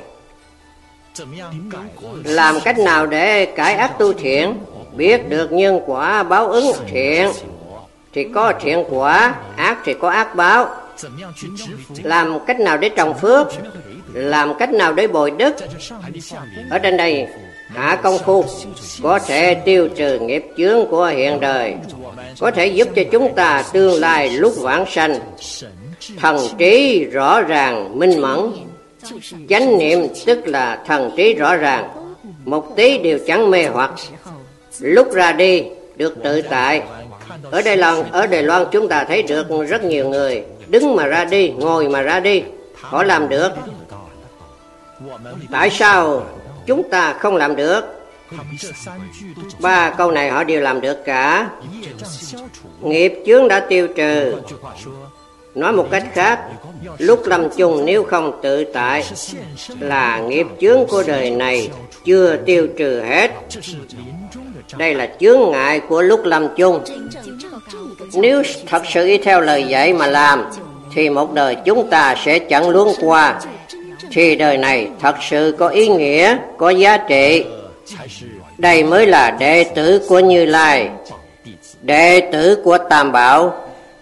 Làm cách nào để cải ác tu thiện? Biết được nhân quả báo ứng, thiện thì có thiện quả, ác thì có ác báo. Làm cách nào để trồng phước? Làm cách nào để bồi đức? Ở trên đây hạ công phu có thể tiêu trừ nghiệp chướng của hiện đời, có thể giúp cho chúng ta tương lai lúc vãng sanh thần trí rõ ràng minh mẫn. Chánh niệm tức là thần trí rõ ràng, một tí đều chẳng mê hoặc, lúc ra đi được tự tại. Ở Đài Loan, ở Đài Loan chúng ta thấy được rất nhiều người đứng mà ra đi, ngồi mà ra đi, họ làm được. Tại sao chúng ta không làm được? Ba câu này họ đều làm được cả. Nghiệp chướng đã tiêu trừ. Nói một cách khác, lúc lâm chung nếu không tự tại là nghiệp chướng của đời này chưa tiêu trừ hết. Đây là chướng ngại của lúc lâm chung. Nếu thật sự y theo lời dạy mà làm thì một đời chúng ta sẽ chẳng luống qua, thì đời này thật sự có ý nghĩa, có giá trị. Đây mới là đệ tử của Như Lai, đệ tử của Tam Bảo.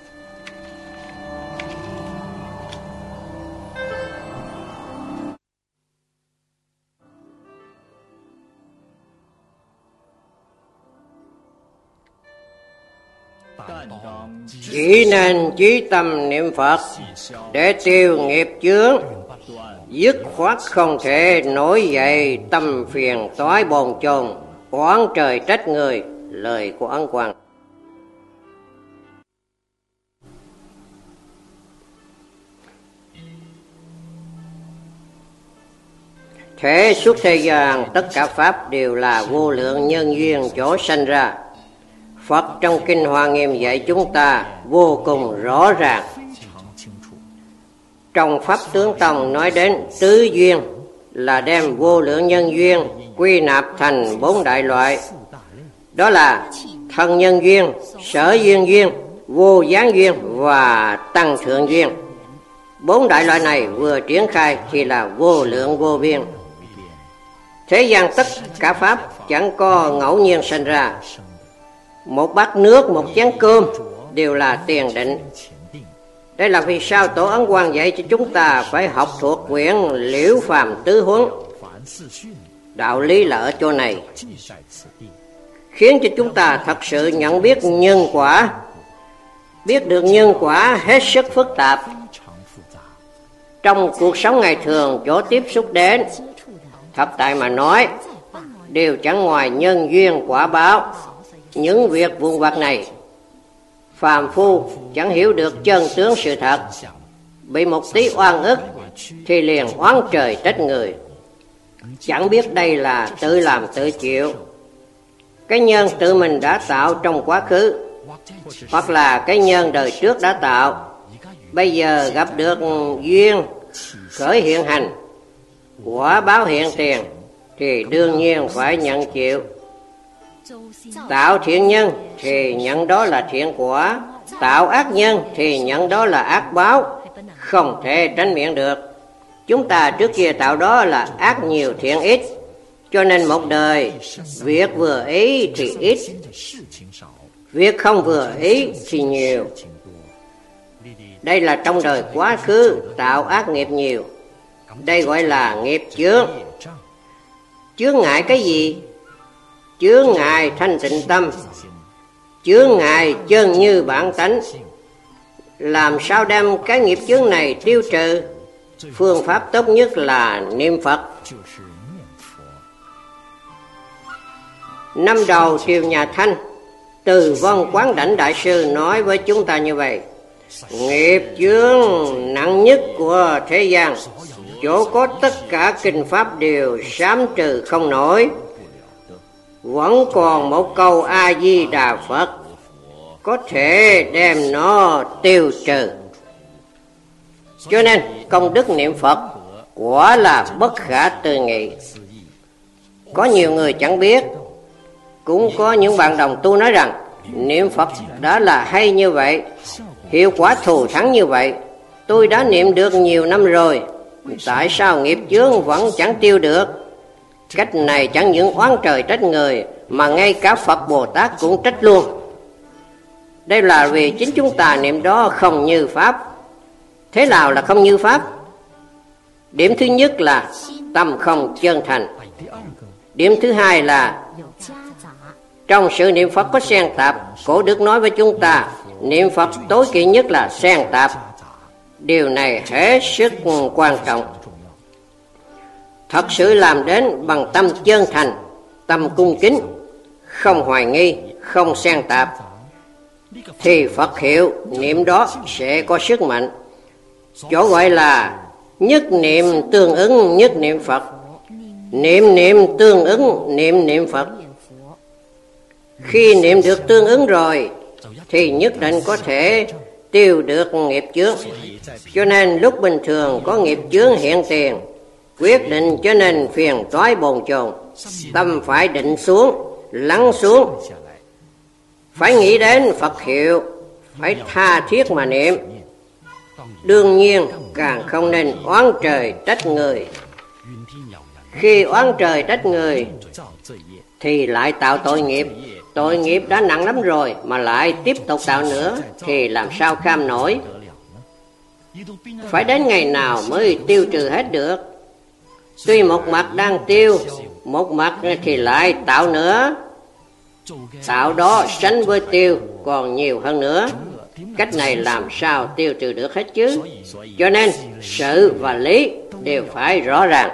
Chỉ nên chí tâm niệm Phật để tiêu nghiệp chướng, dứt khoát không thể nổi dậy tâm phiền toái bồn chồn, oán trời trách người. Lời của Ấn Quang. Thế suốt thế gian tất cả pháp đều là vô lượng nhân duyên chỗ sanh ra. Phật trong Kinh Hoa Nghiêm dạy chúng ta vô cùng rõ ràng. Trong Pháp Tướng Tông nói đến tứ duyên là đem vô lượng nhân duyên quy nạp thành bốn đại loại. Đó là thân nhân duyên, sở duyên duyên, vô gián duyên và tăng thượng duyên. Bốn đại loại này vừa triển khai thì là vô lượng vô biên. Thế gian tất cả pháp chẳng có ngẫu nhiên sinh ra. Một bát nước, một chén cơm đều là tiền định. Đây là vì sao Tổ Ấn Quang dạy cho chúng ta phải học thuộc quyển Liễu Phàm Tứ Huấn. Đạo lý là ở chỗ này, khiến cho chúng ta thật sự nhận biết nhân quả. Biết được nhân quả hết sức phức tạp. Trong cuộc sống ngày thường, chỗ tiếp xúc đến, thật tại mà nói, đều chẳng ngoài nhân duyên quả báo. Những việc vụn vặt này, phàm phu chẳng hiểu được chân tướng sự thật, bị một tí oan ức thì liền oán trời trách người, chẳng biết đây là tự làm tự chịu. Cái nhân tự mình đã tạo trong quá khứ, hoặc là cái nhân đời trước đã tạo, bây giờ gặp được duyên khởi hiện hành, quả báo hiện tiền, thì đương nhiên phải nhận chịu. Tạo thiện nhân thì nhận đó là thiện quả, tạo ác nhân thì nhận đó là ác báo, không thể tránh miệng được. Chúng ta trước kia tạo đó là ác nhiều thiện ít, cho nên một đời việc vừa ý thì ít, việc không vừa ý thì nhiều. Đây là trong đời quá khứ tạo ác nghiệp nhiều, đây gọi là nghiệp chướng. Chướng ngại cái gì? Chướng ngại thanh tịnh tâm, chướng ngại chân như bản tánh. Làm sao đem cái nghiệp chướng này tiêu trừ? Phương pháp tốt nhất là niệm Phật. Năm đầu triều nhà Thanh, Từ Vân Quán Đảnh Đại Sư nói với chúng ta như vậy: nghiệp chướng nặng nhất của thế gian, chỗ có tất cả kinh pháp đều sám trừ không nổi. Vẫn còn một câu A Di Đà Phật có thể đem nó tiêu trừ. Cho nên công đức niệm Phật quả là bất khả tư nghị. Có nhiều người chẳng biết, cũng có những bạn đồng tu nói rằng niệm Phật đã là hay như vậy, hiệu quả thù thắng như vậy, tôi đã niệm được nhiều năm rồi, tại sao nghiệp chướng vẫn chẳng tiêu được? Cách này chẳng những oán trời trách người, mà ngay cả Phật Bồ Tát cũng trách luôn. Đây là vì chính chúng ta niệm đó không như Pháp. Thế nào là không như Pháp? Điểm thứ nhất là tâm không chân thành. Điểm thứ hai là trong sự niệm Phật có xen tạp. Cổ Đức nói với chúng ta, niệm Phật tối kỵ nhất là xen tạp. Điều này hết sức quan trọng. Thật sự làm đến bằng tâm chân thành, tâm cung kính, không hoài nghi, không xen tạp, thì Phật hiệu niệm đó sẽ có sức mạnh. Chỗ gọi là nhất niệm tương ứng nhất niệm Phật, niệm niệm tương ứng niệm niệm Phật. Khi niệm được tương ứng rồi thì nhất định có thể tiêu được nghiệp chướng. Cho nên lúc bình thường có nghiệp chướng hiện tiền, quyết định cho nên phiền toái bồn chồn, tâm phải định xuống, lắng xuống, phải nghĩ đến Phật hiệu, phải tha thiết mà niệm. Đương nhiên càng không nên oán trời trách người. Khi oán trời trách người thì lại tạo tội nghiệp. Tội nghiệp đã nặng lắm rồi mà lại tiếp tục tạo nữa thì làm sao kham nổi. Phải đến ngày nào mới tiêu trừ hết được. Tuy một mặt đang tiêu, một mặt thì lại tạo nữa. Tạo đó sánh với tiêu còn nhiều hơn nữa. Cách này làm sao tiêu trừ được hết chứ? Cho nên sự và lý đều phải rõ ràng.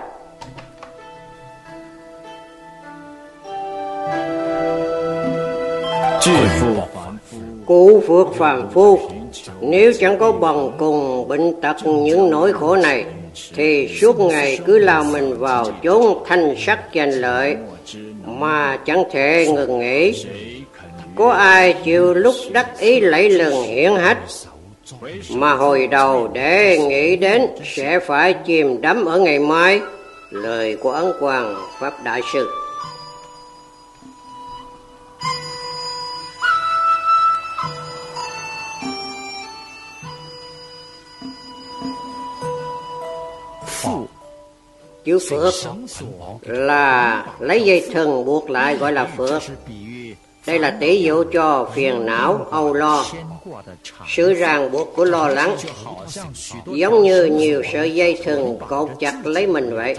Cụ phước phàm phu, nếu chẳng có bần cùng bệnh tật những nỗi khổ này, thì suốt ngày cứ lao mình vào chốn thanh sắc danh lợi mà chẳng thể ngừng nghỉ. Có ai chịu lúc đắc ý lẫy lừng hiển hách mà hồi đầu để nghĩ đến sẽ phải chìm đắm ở ngày mai? Lời của Ấn Quang Pháp Đại Sư. Chữ phước là lấy dây thừng buộc lại gọi là phước. Đây là tỷ dụ cho phiền não, âu lo. Sự ràng buộc của lo lắng giống như nhiều sợi dây thừng cột chặt lấy mình vậy.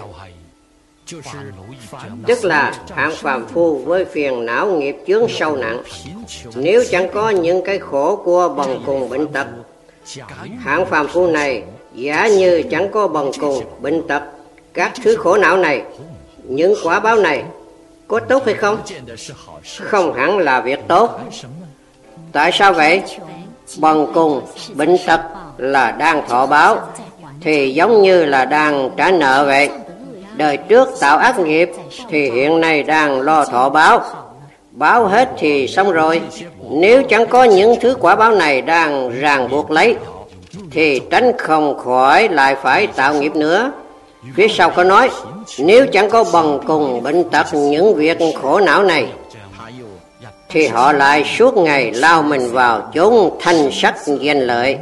Tức là hạng phàm phu với phiền não nghiệp chướng sâu nặng. Nếu chẳng có những cái khổ của bần cùng bệnh tật, hạng phàm phu này giả như chẳng có bần cùng bệnh tật, các thứ khổ não này, những quả báo này có tốt hay không? Không hẳn là việc tốt. Tại sao vậy? Bần cùng bệnh tật là đang thọ báo, thì giống như là đang trả nợ vậy. Đời trước tạo ác nghiệp thì hiện nay đang lo thọ báo. Báo hết thì xong rồi. Nếu chẳng có những thứ quả báo này đang ràng buộc lấy, thì tránh không khỏi lại phải tạo nghiệp nữa. Phía sau có nói, nếu chẳng có bần cùng bệnh tật những việc khổ não này, thì họ lại suốt ngày lao mình vào chốn thanh sắc danh lợi.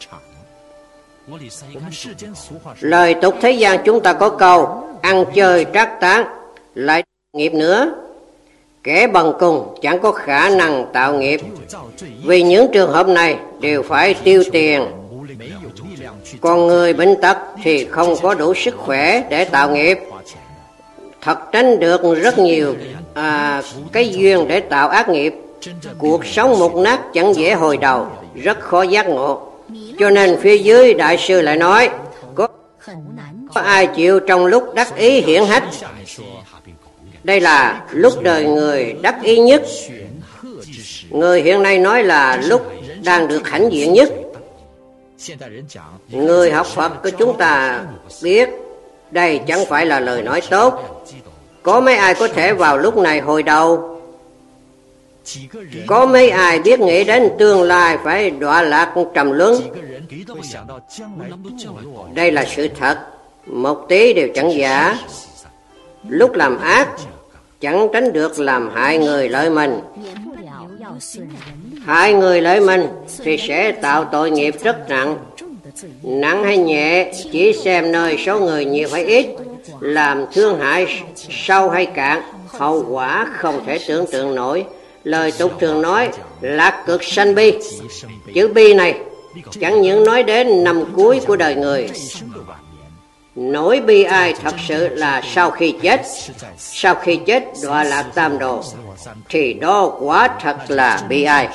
Lời tục thế gian chúng ta có câu ăn chơi trác tán, lại nghiệp nữa. Kẻ bần cùng chẳng có khả năng tạo nghiệp, vì những trường hợp này đều phải tiêu tiền. Còn người bệnh tật thì không có đủ sức khỏe để tạo nghiệp, thật tránh được rất nhiều à, cái duyên để tạo ác nghiệp. Cuộc sống mục nát chẳng dễ hồi đầu, rất khó giác ngộ. Cho nên phía dưới đại sư lại nói, có, có ai chịu trong lúc đắc ý hiển hách. Đây là lúc đời người đắc ý nhất. Người hiện nay nói là lúc đang được hãnh diện nhất. Người học Phật của chúng ta biết đây chẳng phải là lời nói tốt. Có mấy ai có thể vào lúc này hồi đầu? Có mấy ai biết nghĩ đến tương lai phải đọa lạc trầm luân? Đây là sự thật, một tí đều chẳng giả. Lúc làm ác chẳng tránh được làm hại người lợi mình. Hại người lợi mình thì sẽ tạo tội nghiệp rất nặng. Nặng hay nhẹ chỉ xem nơi số người nhiều hay ít, làm thương hại sâu hay cạn, hậu quả không thể tưởng tượng nổi. Lời tục thường nói lạc cực sanh bi. Chữ bi này chẳng những nói đến năm cuối của đời người. Nỗi bi ai thật sự là sau khi chết. Sau khi chết đọa lạc tam đồ, thì đó quả thật là bi ai.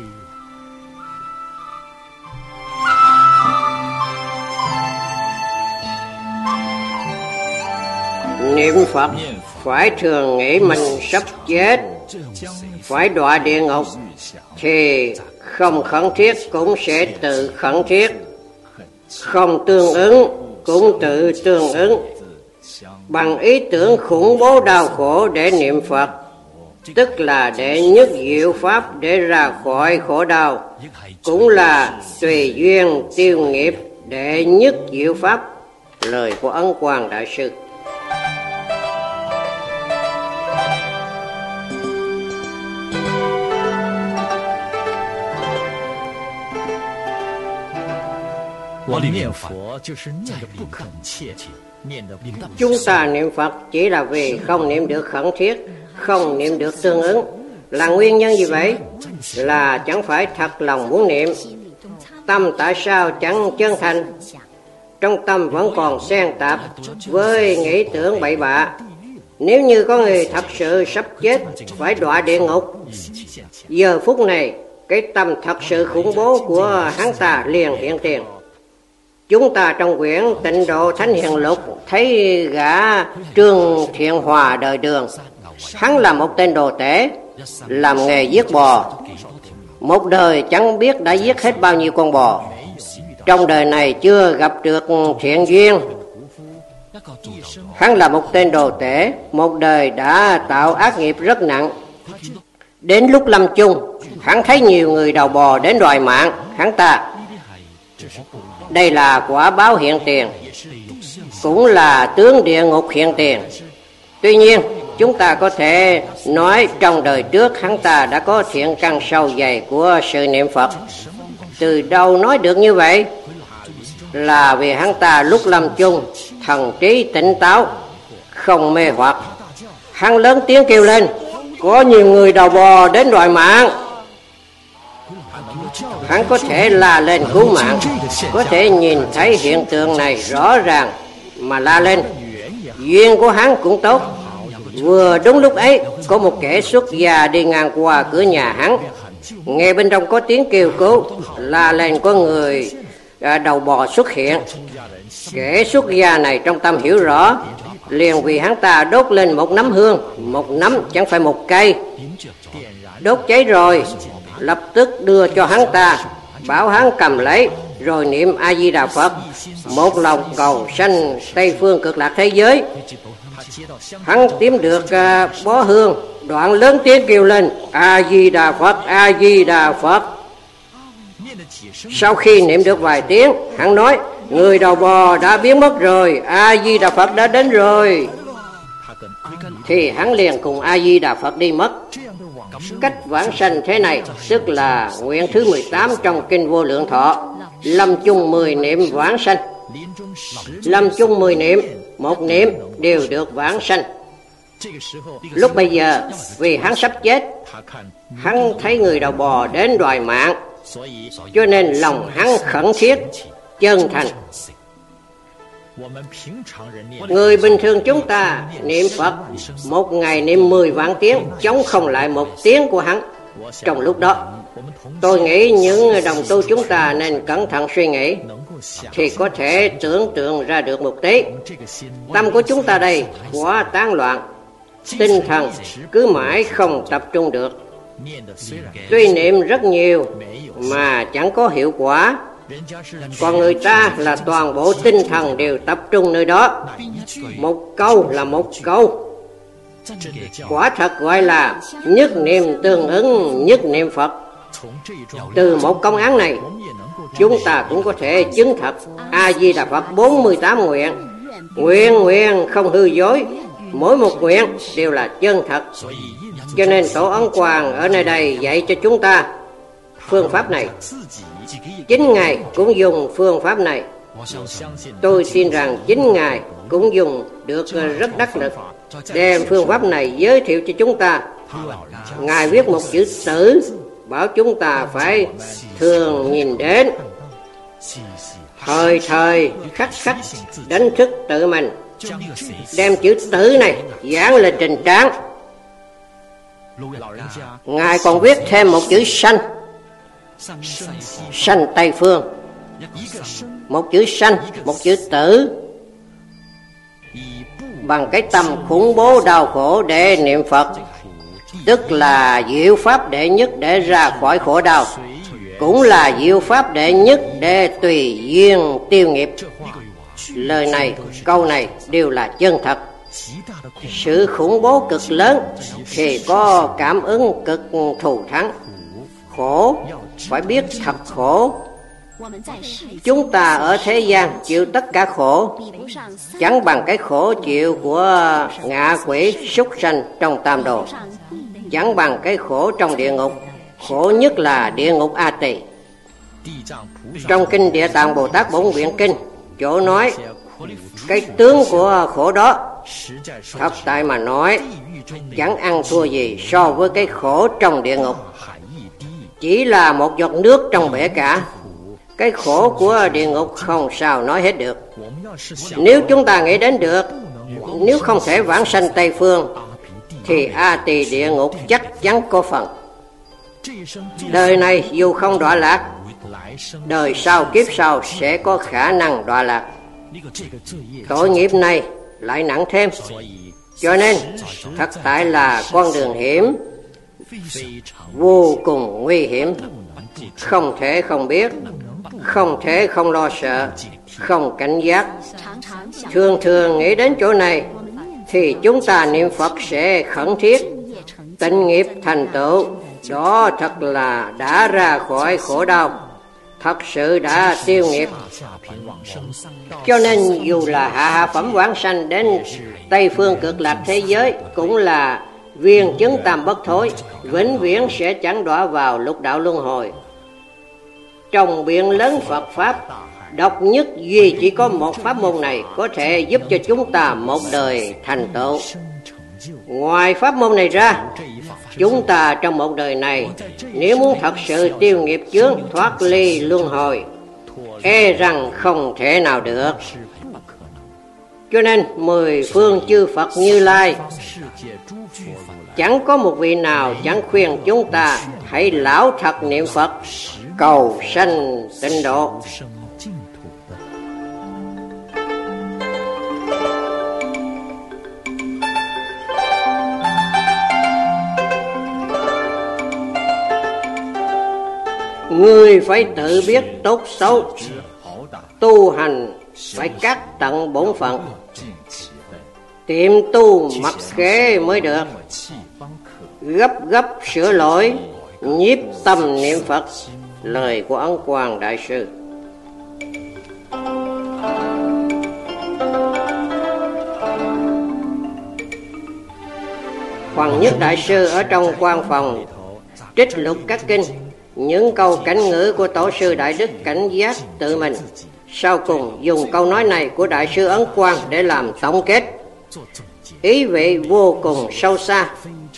Niệm Phật phải thường nghĩ mình sắp chết, phải đọa địa ngục, thì không khẩn thiết cũng sẽ tự khẩn thiết, không tương ứng cũng tự tương ứng. Bằng ý tưởng khủng bố đau khổ để niệm Phật, tức là để nhất diệu pháp để ra khỏi khổ đau, cũng là tùy duyên tiêu nghiệp để nhất diệu pháp. Lời của Ấn Quang Đại Sư. Chúng ta niệm Phật chỉ là vì không niệm được khẩn thiết, không niệm được tương ứng. Là nguyên nhân gì vậy? Là chẳng phải thật lòng muốn niệm. Tâm tại sao chẳng chân thành? Trong tâm vẫn còn xen tạp với nghĩ tưởng bậy bạ. Nếu như có người thật sự sắp chết phải đọa địa ngục, giờ phút này cái tâm thật sự khủng bố của hắn ta liền hiện tiền. Chúng ta trong quyển Tịnh Độ Thánh Hiền Lục thấy gã Trương Thiện Hòa đời Đường. Hắn là một tên đồ tể, làm nghề giết bò. Một đời chẳng biết đã giết hết bao nhiêu con bò. Trong đời này chưa gặp được thiện duyên. Hắn là một tên đồ tể, một đời đã tạo ác nghiệp rất nặng. Đến lúc lâm chung, hắn thấy nhiều người đầu bò đến đòi mạng hắn ta. Đây là quả báo hiện tiền, cũng là tướng địa ngục hiện tiền. Tuy nhiên, chúng ta có thể nói trong đời trước hắn ta đã có thiện căn sâu dày của sự niệm Phật. Từ đâu nói được như vậy? Là vì hắn ta lúc lâm chung thần trí tỉnh táo, không mê hoặc. Hắn lớn tiếng kêu lên, có nhiều người đầu bò đến đòi mạng. Hắn có thể la lên cứu mạng, có thể nhìn thấy hiện tượng này rõ ràng mà la lên. Duyên của hắn cũng tốt. Vừa đúng lúc ấy có một kẻ xuất gia đi ngang qua cửa nhà hắn, nghe bên trong có tiếng kêu cứu, la lên có người đầu bò xuất hiện. Kẻ xuất gia này trong tâm hiểu rõ, liền vì hắn ta đốt lên một nắm hương. Một nắm chẳng phải một cây. Đốt cháy rồi, lập tức đưa cho hắn ta, bảo hắn cầm lấy rồi niệm A Di Đà Phật, một lòng cầu sanh Tây phương cực lạc thế giới. Hắn tìm được uh, bó hương, đoạn lớn tiếng kêu lên A Di Đà Phật, A Di Đà Phật. Sau khi niệm được vài tiếng, hắn nói người đầu bò đã biến mất rồi, A Di Đà Phật đã đến rồi. Thì hắn liền cùng A Di Đà Phật đi mất. Cách vãng sanh thế này tức là nguyện thứ mười tám trong kinh Vô Lượng Thọ, lâm chung mười niệm vãng sanh. Lâm chung mười niệm, một niệm đều được vãng sanh. Lúc bây giờ vì hắn sắp chết, hắn thấy người đầu bò đến đòi mạng, cho nên lòng hắn khẩn thiết chân thành. Người bình thường chúng ta niệm Phật một ngày niệm mười vạn tiếng, chống không lại một tiếng của hắn. Trong lúc đó, tôi nghĩ những đồng tu chúng ta nên cẩn thận suy nghĩ, thì có thể tưởng tượng ra được một tí. Tâm của chúng ta đây quá tán loạn, tinh thần cứ mãi không tập trung được. Tuy niệm rất nhiều mà chẳng có hiệu quả, còn người ta là toàn bộ tinh thần đều tập trung nơi đó. Một câu là một câu. Quả thật gọi là nhất niệm tương ứng nhất niệm Phật. Từ một công án này, chúng ta cũng có thể chứng thật A-di-đà Phật bốn mươi tám nguyện. Nguyện nguyện không hư dối, mỗi một nguyện đều là chân thật. Cho nên Tổ Ấn Quang ở nơi đây dạy cho chúng ta phương pháp này. Chính Ngài cũng dùng phương pháp này. Tôi tin rằng chính Ngài cũng dùng được rất đắc lực, đem phương pháp này giới thiệu cho chúng ta. Ngài viết một chữ tử, bảo chúng ta phải thường nhìn đến, thời thời khắc khắc đánh thức tự mình, đem chữ tử này dán lên trình trán. Ngài còn viết thêm một chữ sanh, sanh Tây Phương. Một chữ sanh, một chữ tử. Bằng cái tâm khủng bố đau khổ để niệm Phật, tức là diệu pháp đệ nhất để ra khỏi khổ đau, cũng là diệu pháp đệ nhất để tùy duyên tiêu nghiệp. Lời này, câu này đều là chân thật. Sự khủng bố cực lớn thì có cảm ứng cực thù thắng. Khổ phải biết thật khổ. Chúng ta ở thế gian chịu tất cả khổ, chẳng bằng cái khổ chịu của ngạ quỷ súc sanh trong tam đồ, chẳng bằng cái khổ trong địa ngục. Khổ nhất là địa ngục A Tỳ. Trong kinh Địa Tạng Bồ Tát Bổn Nguyện Kinh, chỗ nói cái tướng của khổ đó, thật tại mà nói, chẳng ăn thua gì so với cái khổ trong địa ngục. Chỉ là một giọt nước trong bể cả. Cái khổ của địa ngục không sao nói hết được. Nếu chúng ta nghĩ đến được, nếu không thể vãng sanh Tây Phương, thì A Tỳ địa ngục chắc chắn có phần. Đời này dù không đọa lạc, đời sau kiếp sau sẽ có khả năng đọa lạc. Tội nghiệp này lại nặng thêm. Cho nên thật tại là con đường hiểm, vô cùng nguy hiểm. Không thể không biết, không thể không lo sợ, không cảnh giác. Thường thường nghĩ đến chỗ này thì chúng ta niệm Phật sẽ khẩn thiết, tịnh nghiệp thành tựu. Đó thật là đã ra khỏi khổ đau, thật sự đã tiêu nghiệp. Cho nên dù là hạ hạ phẩm vãng sanh đến Tây Phương cực lạc thế giới, cũng là viên chứng tam bất thối, vĩnh viễn sẽ chẳng đọa vào lục đạo luân hồi. Trong biển lớn Phật Pháp, độc nhất duy chỉ có một pháp môn này có thể giúp cho chúng ta một đời thành tựu. Ngoài pháp môn này ra, chúng ta trong một đời này, nếu muốn thật sự tiêu nghiệp chướng, thoát ly luân hồi, e rằng không thể nào được. Cho nên mười phương chư Phật Như Lai, chẳng có một vị nào chẳng khuyên chúng ta hãy lão thật niệm Phật, cầu sanh tịnh độ. Người phải tự biết tốt xấu, tu hành phải cắt tận bổn phận, tiệm tu mặc khế mới được. Gấp gấp sửa lỗi, nhiếp tâm niệm Phật. Lời của Ấn Quang Đại Sư. Hoàng Nhất Đại Sư ở trong quan phòng trích lục các kinh, những câu cảnh ngữ của Tổ sư Đại Đức cảnh giác tự mình. Sau cùng dùng câu nói này của Đại sư Ấn Quang để làm tổng kết. Ý vị vô cùng sâu xa.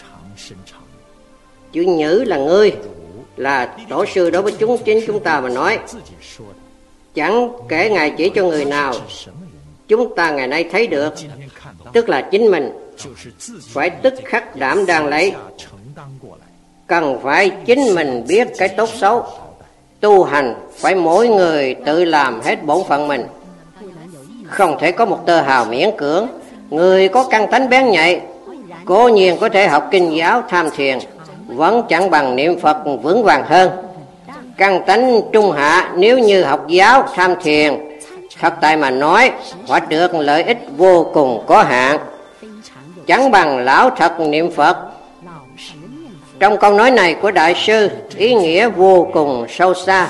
Chữ nhữ là ngươi, là Tổ sư đối với chúng chính chúng ta mà nói. Chẳng kể Ngài chỉ cho người nào, chúng ta ngày nay thấy được, tức là chính mình phải tức khắc đảm đang lấy, cần phải chính mình biết cái tốt xấu. Tu hành phải mỗi người tự làm hết bổn phận mình, không thể có một tơ hào miễn cưỡng. Người có căn tánh bén nhạy cố nhiên có thể học kinh giáo tham thiền, vẫn chẳng bằng niệm Phật vững vàng hơn. Căn tánh trung hạ nếu như học giáo tham thiền, thật tại mà nói họ được lợi ích vô cùng có hạn, chẳng bằng lão thật niệm Phật. Trong câu nói này của Đại sư, ý nghĩa vô cùng sâu xa.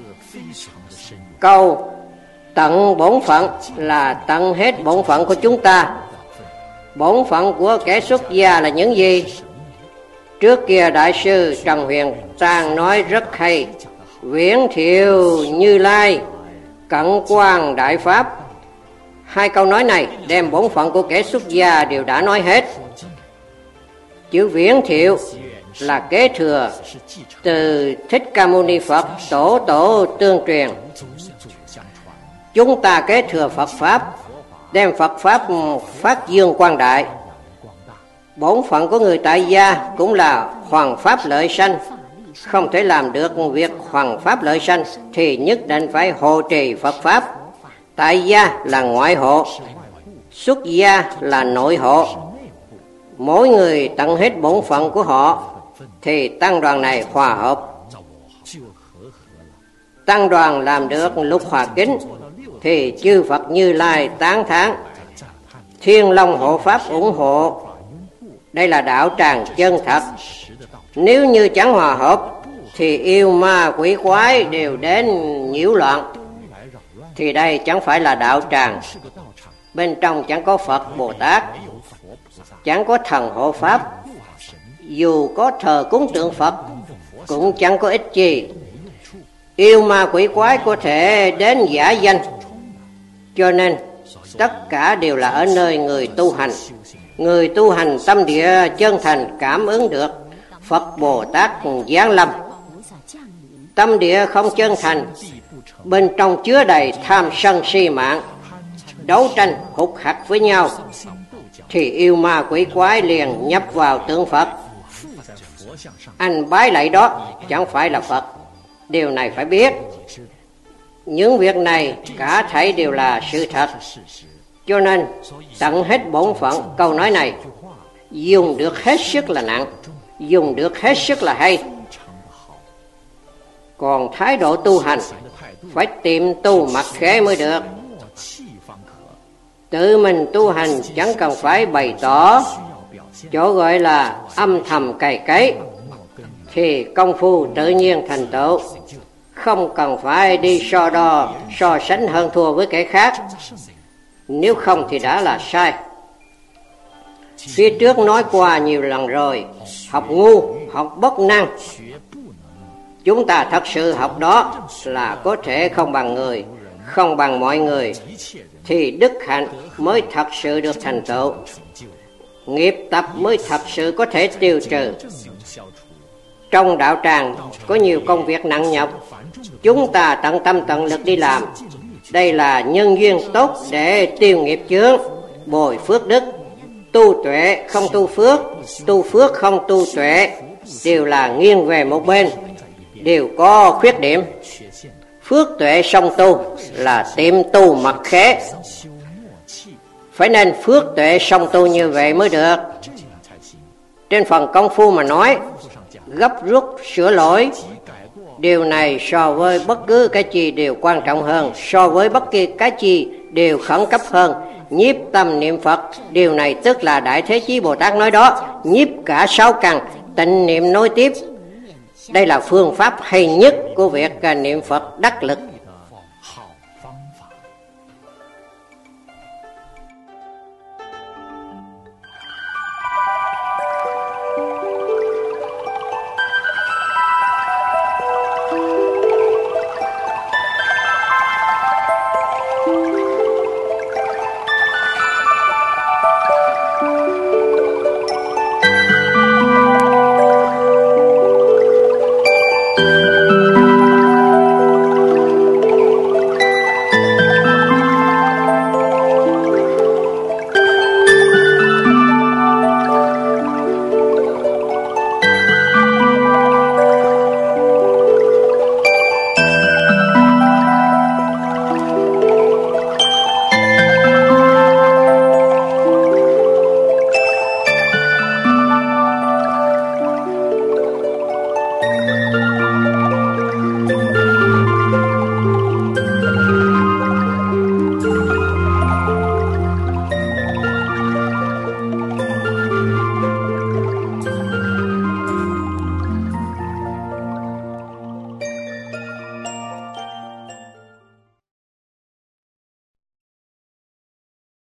Câu tận bổn phận là tận hết bổn phận của chúng ta. Bổn phận của kẻ xuất gia là những gì? Trước kia Đại sư Trần Huyền Trang nói rất hay: viễn thiệu Như Lai, cận quan Đại Pháp. Hai câu nói này đem bổn phận của kẻ xuất gia đều đã nói hết. Chữ viễn thiệu là kế thừa từ Thích Ca Mâu Ni Phật, tổ tổ tương truyền. Chúng ta kế thừa Phật Pháp, đem Phật Pháp phát dương quang đại. Bổn phận của người tại gia cũng là hoằng pháp lợi sanh. Không thể làm được việc hoằng pháp lợi sanh thì nhất định phải hộ trì Phật Pháp. Tại gia là ngoại hộ, xuất gia là nội hộ. Mỗi người tận hết bổn phận của họ thì tăng đoàn này hòa hợp. Tăng đoàn làm được lục hòa kính thì chư Phật Như Lai tán thán, Thiên Long hộ Pháp ủng hộ. Đây là đạo tràng chân thật. Nếu như chẳng hòa hợp thì yêu ma quỷ quái đều đến nhiễu loạn, thì đây chẳng phải là đạo tràng. Bên trong chẳng có Phật Bồ Tát, chẳng có thần hộ Pháp. Dù có thờ cúng tượng Phật cũng chẳng có ích gì. Yêu ma quỷ quái có thể đến giả danh. Cho nên tất cả đều là ở nơi người tu hành. Người tu hành tâm địa chân thành cảm ứng được Phật Bồ Tát giáng lâm. Tâm địa không chân thành, bên trong chứa đầy tham sân si mạng, đấu tranh hục hặc với nhau, thì yêu ma quỷ quái liền nhập vào tượng Phật. Anh bái lạy đó chẳng phải là Phật. Điều này phải biết. Những việc này cả thảy đều là sự thật. Cho nên tận hết bổn phận, câu nói này dùng được hết sức là nặng, dùng được hết sức là hay. Còn thái độ tu hành phải tìm tu mặc khế mới được. Tự mình tu hành chẳng cần phải bày tỏ, chỗ gọi là âm thầm cày cấy, thì công phu tự nhiên thành tựu. Không cần phải đi so đo, so sánh hơn thua với kẻ khác. Nếu không thì đã là sai. Phía trước nói qua nhiều lần rồi, học ngu, học bất năng. Chúng ta thật sự học đó là có thể không bằng người, không bằng mọi người, thì đức hạnh mới thật sự được thành tựu. Nghiệp tập mới thật sự có thể tiêu trừ. Trong đạo tràng có nhiều công việc nặng nhọc, chúng ta tận tâm tận lực đi làm. Đây là nhân duyên tốt để tiêu nghiệp chướng, bồi phước đức. Tu tuệ không tu phước, tu phước không tu tuệ, đều là nghiêng về một bên, đều có khuyết điểm. Phước tuệ song tu là tiệm tu mặc khế. Phải nên phước tuệ song tu như vậy mới được. Trên phần công phu mà nói, gấp rút sửa lỗi, điều này so với bất cứ cái gì đều quan trọng hơn, so với bất kỳ cái gì đều khẩn cấp hơn. Nhiếp tâm niệm Phật, điều này tức là Đại Thế Chí Bồ Tát nói đó, nhiếp cả sáu căn, tịnh niệm nối tiếp. Đây là phương pháp hay nhất của việc niệm Phật đắc lực.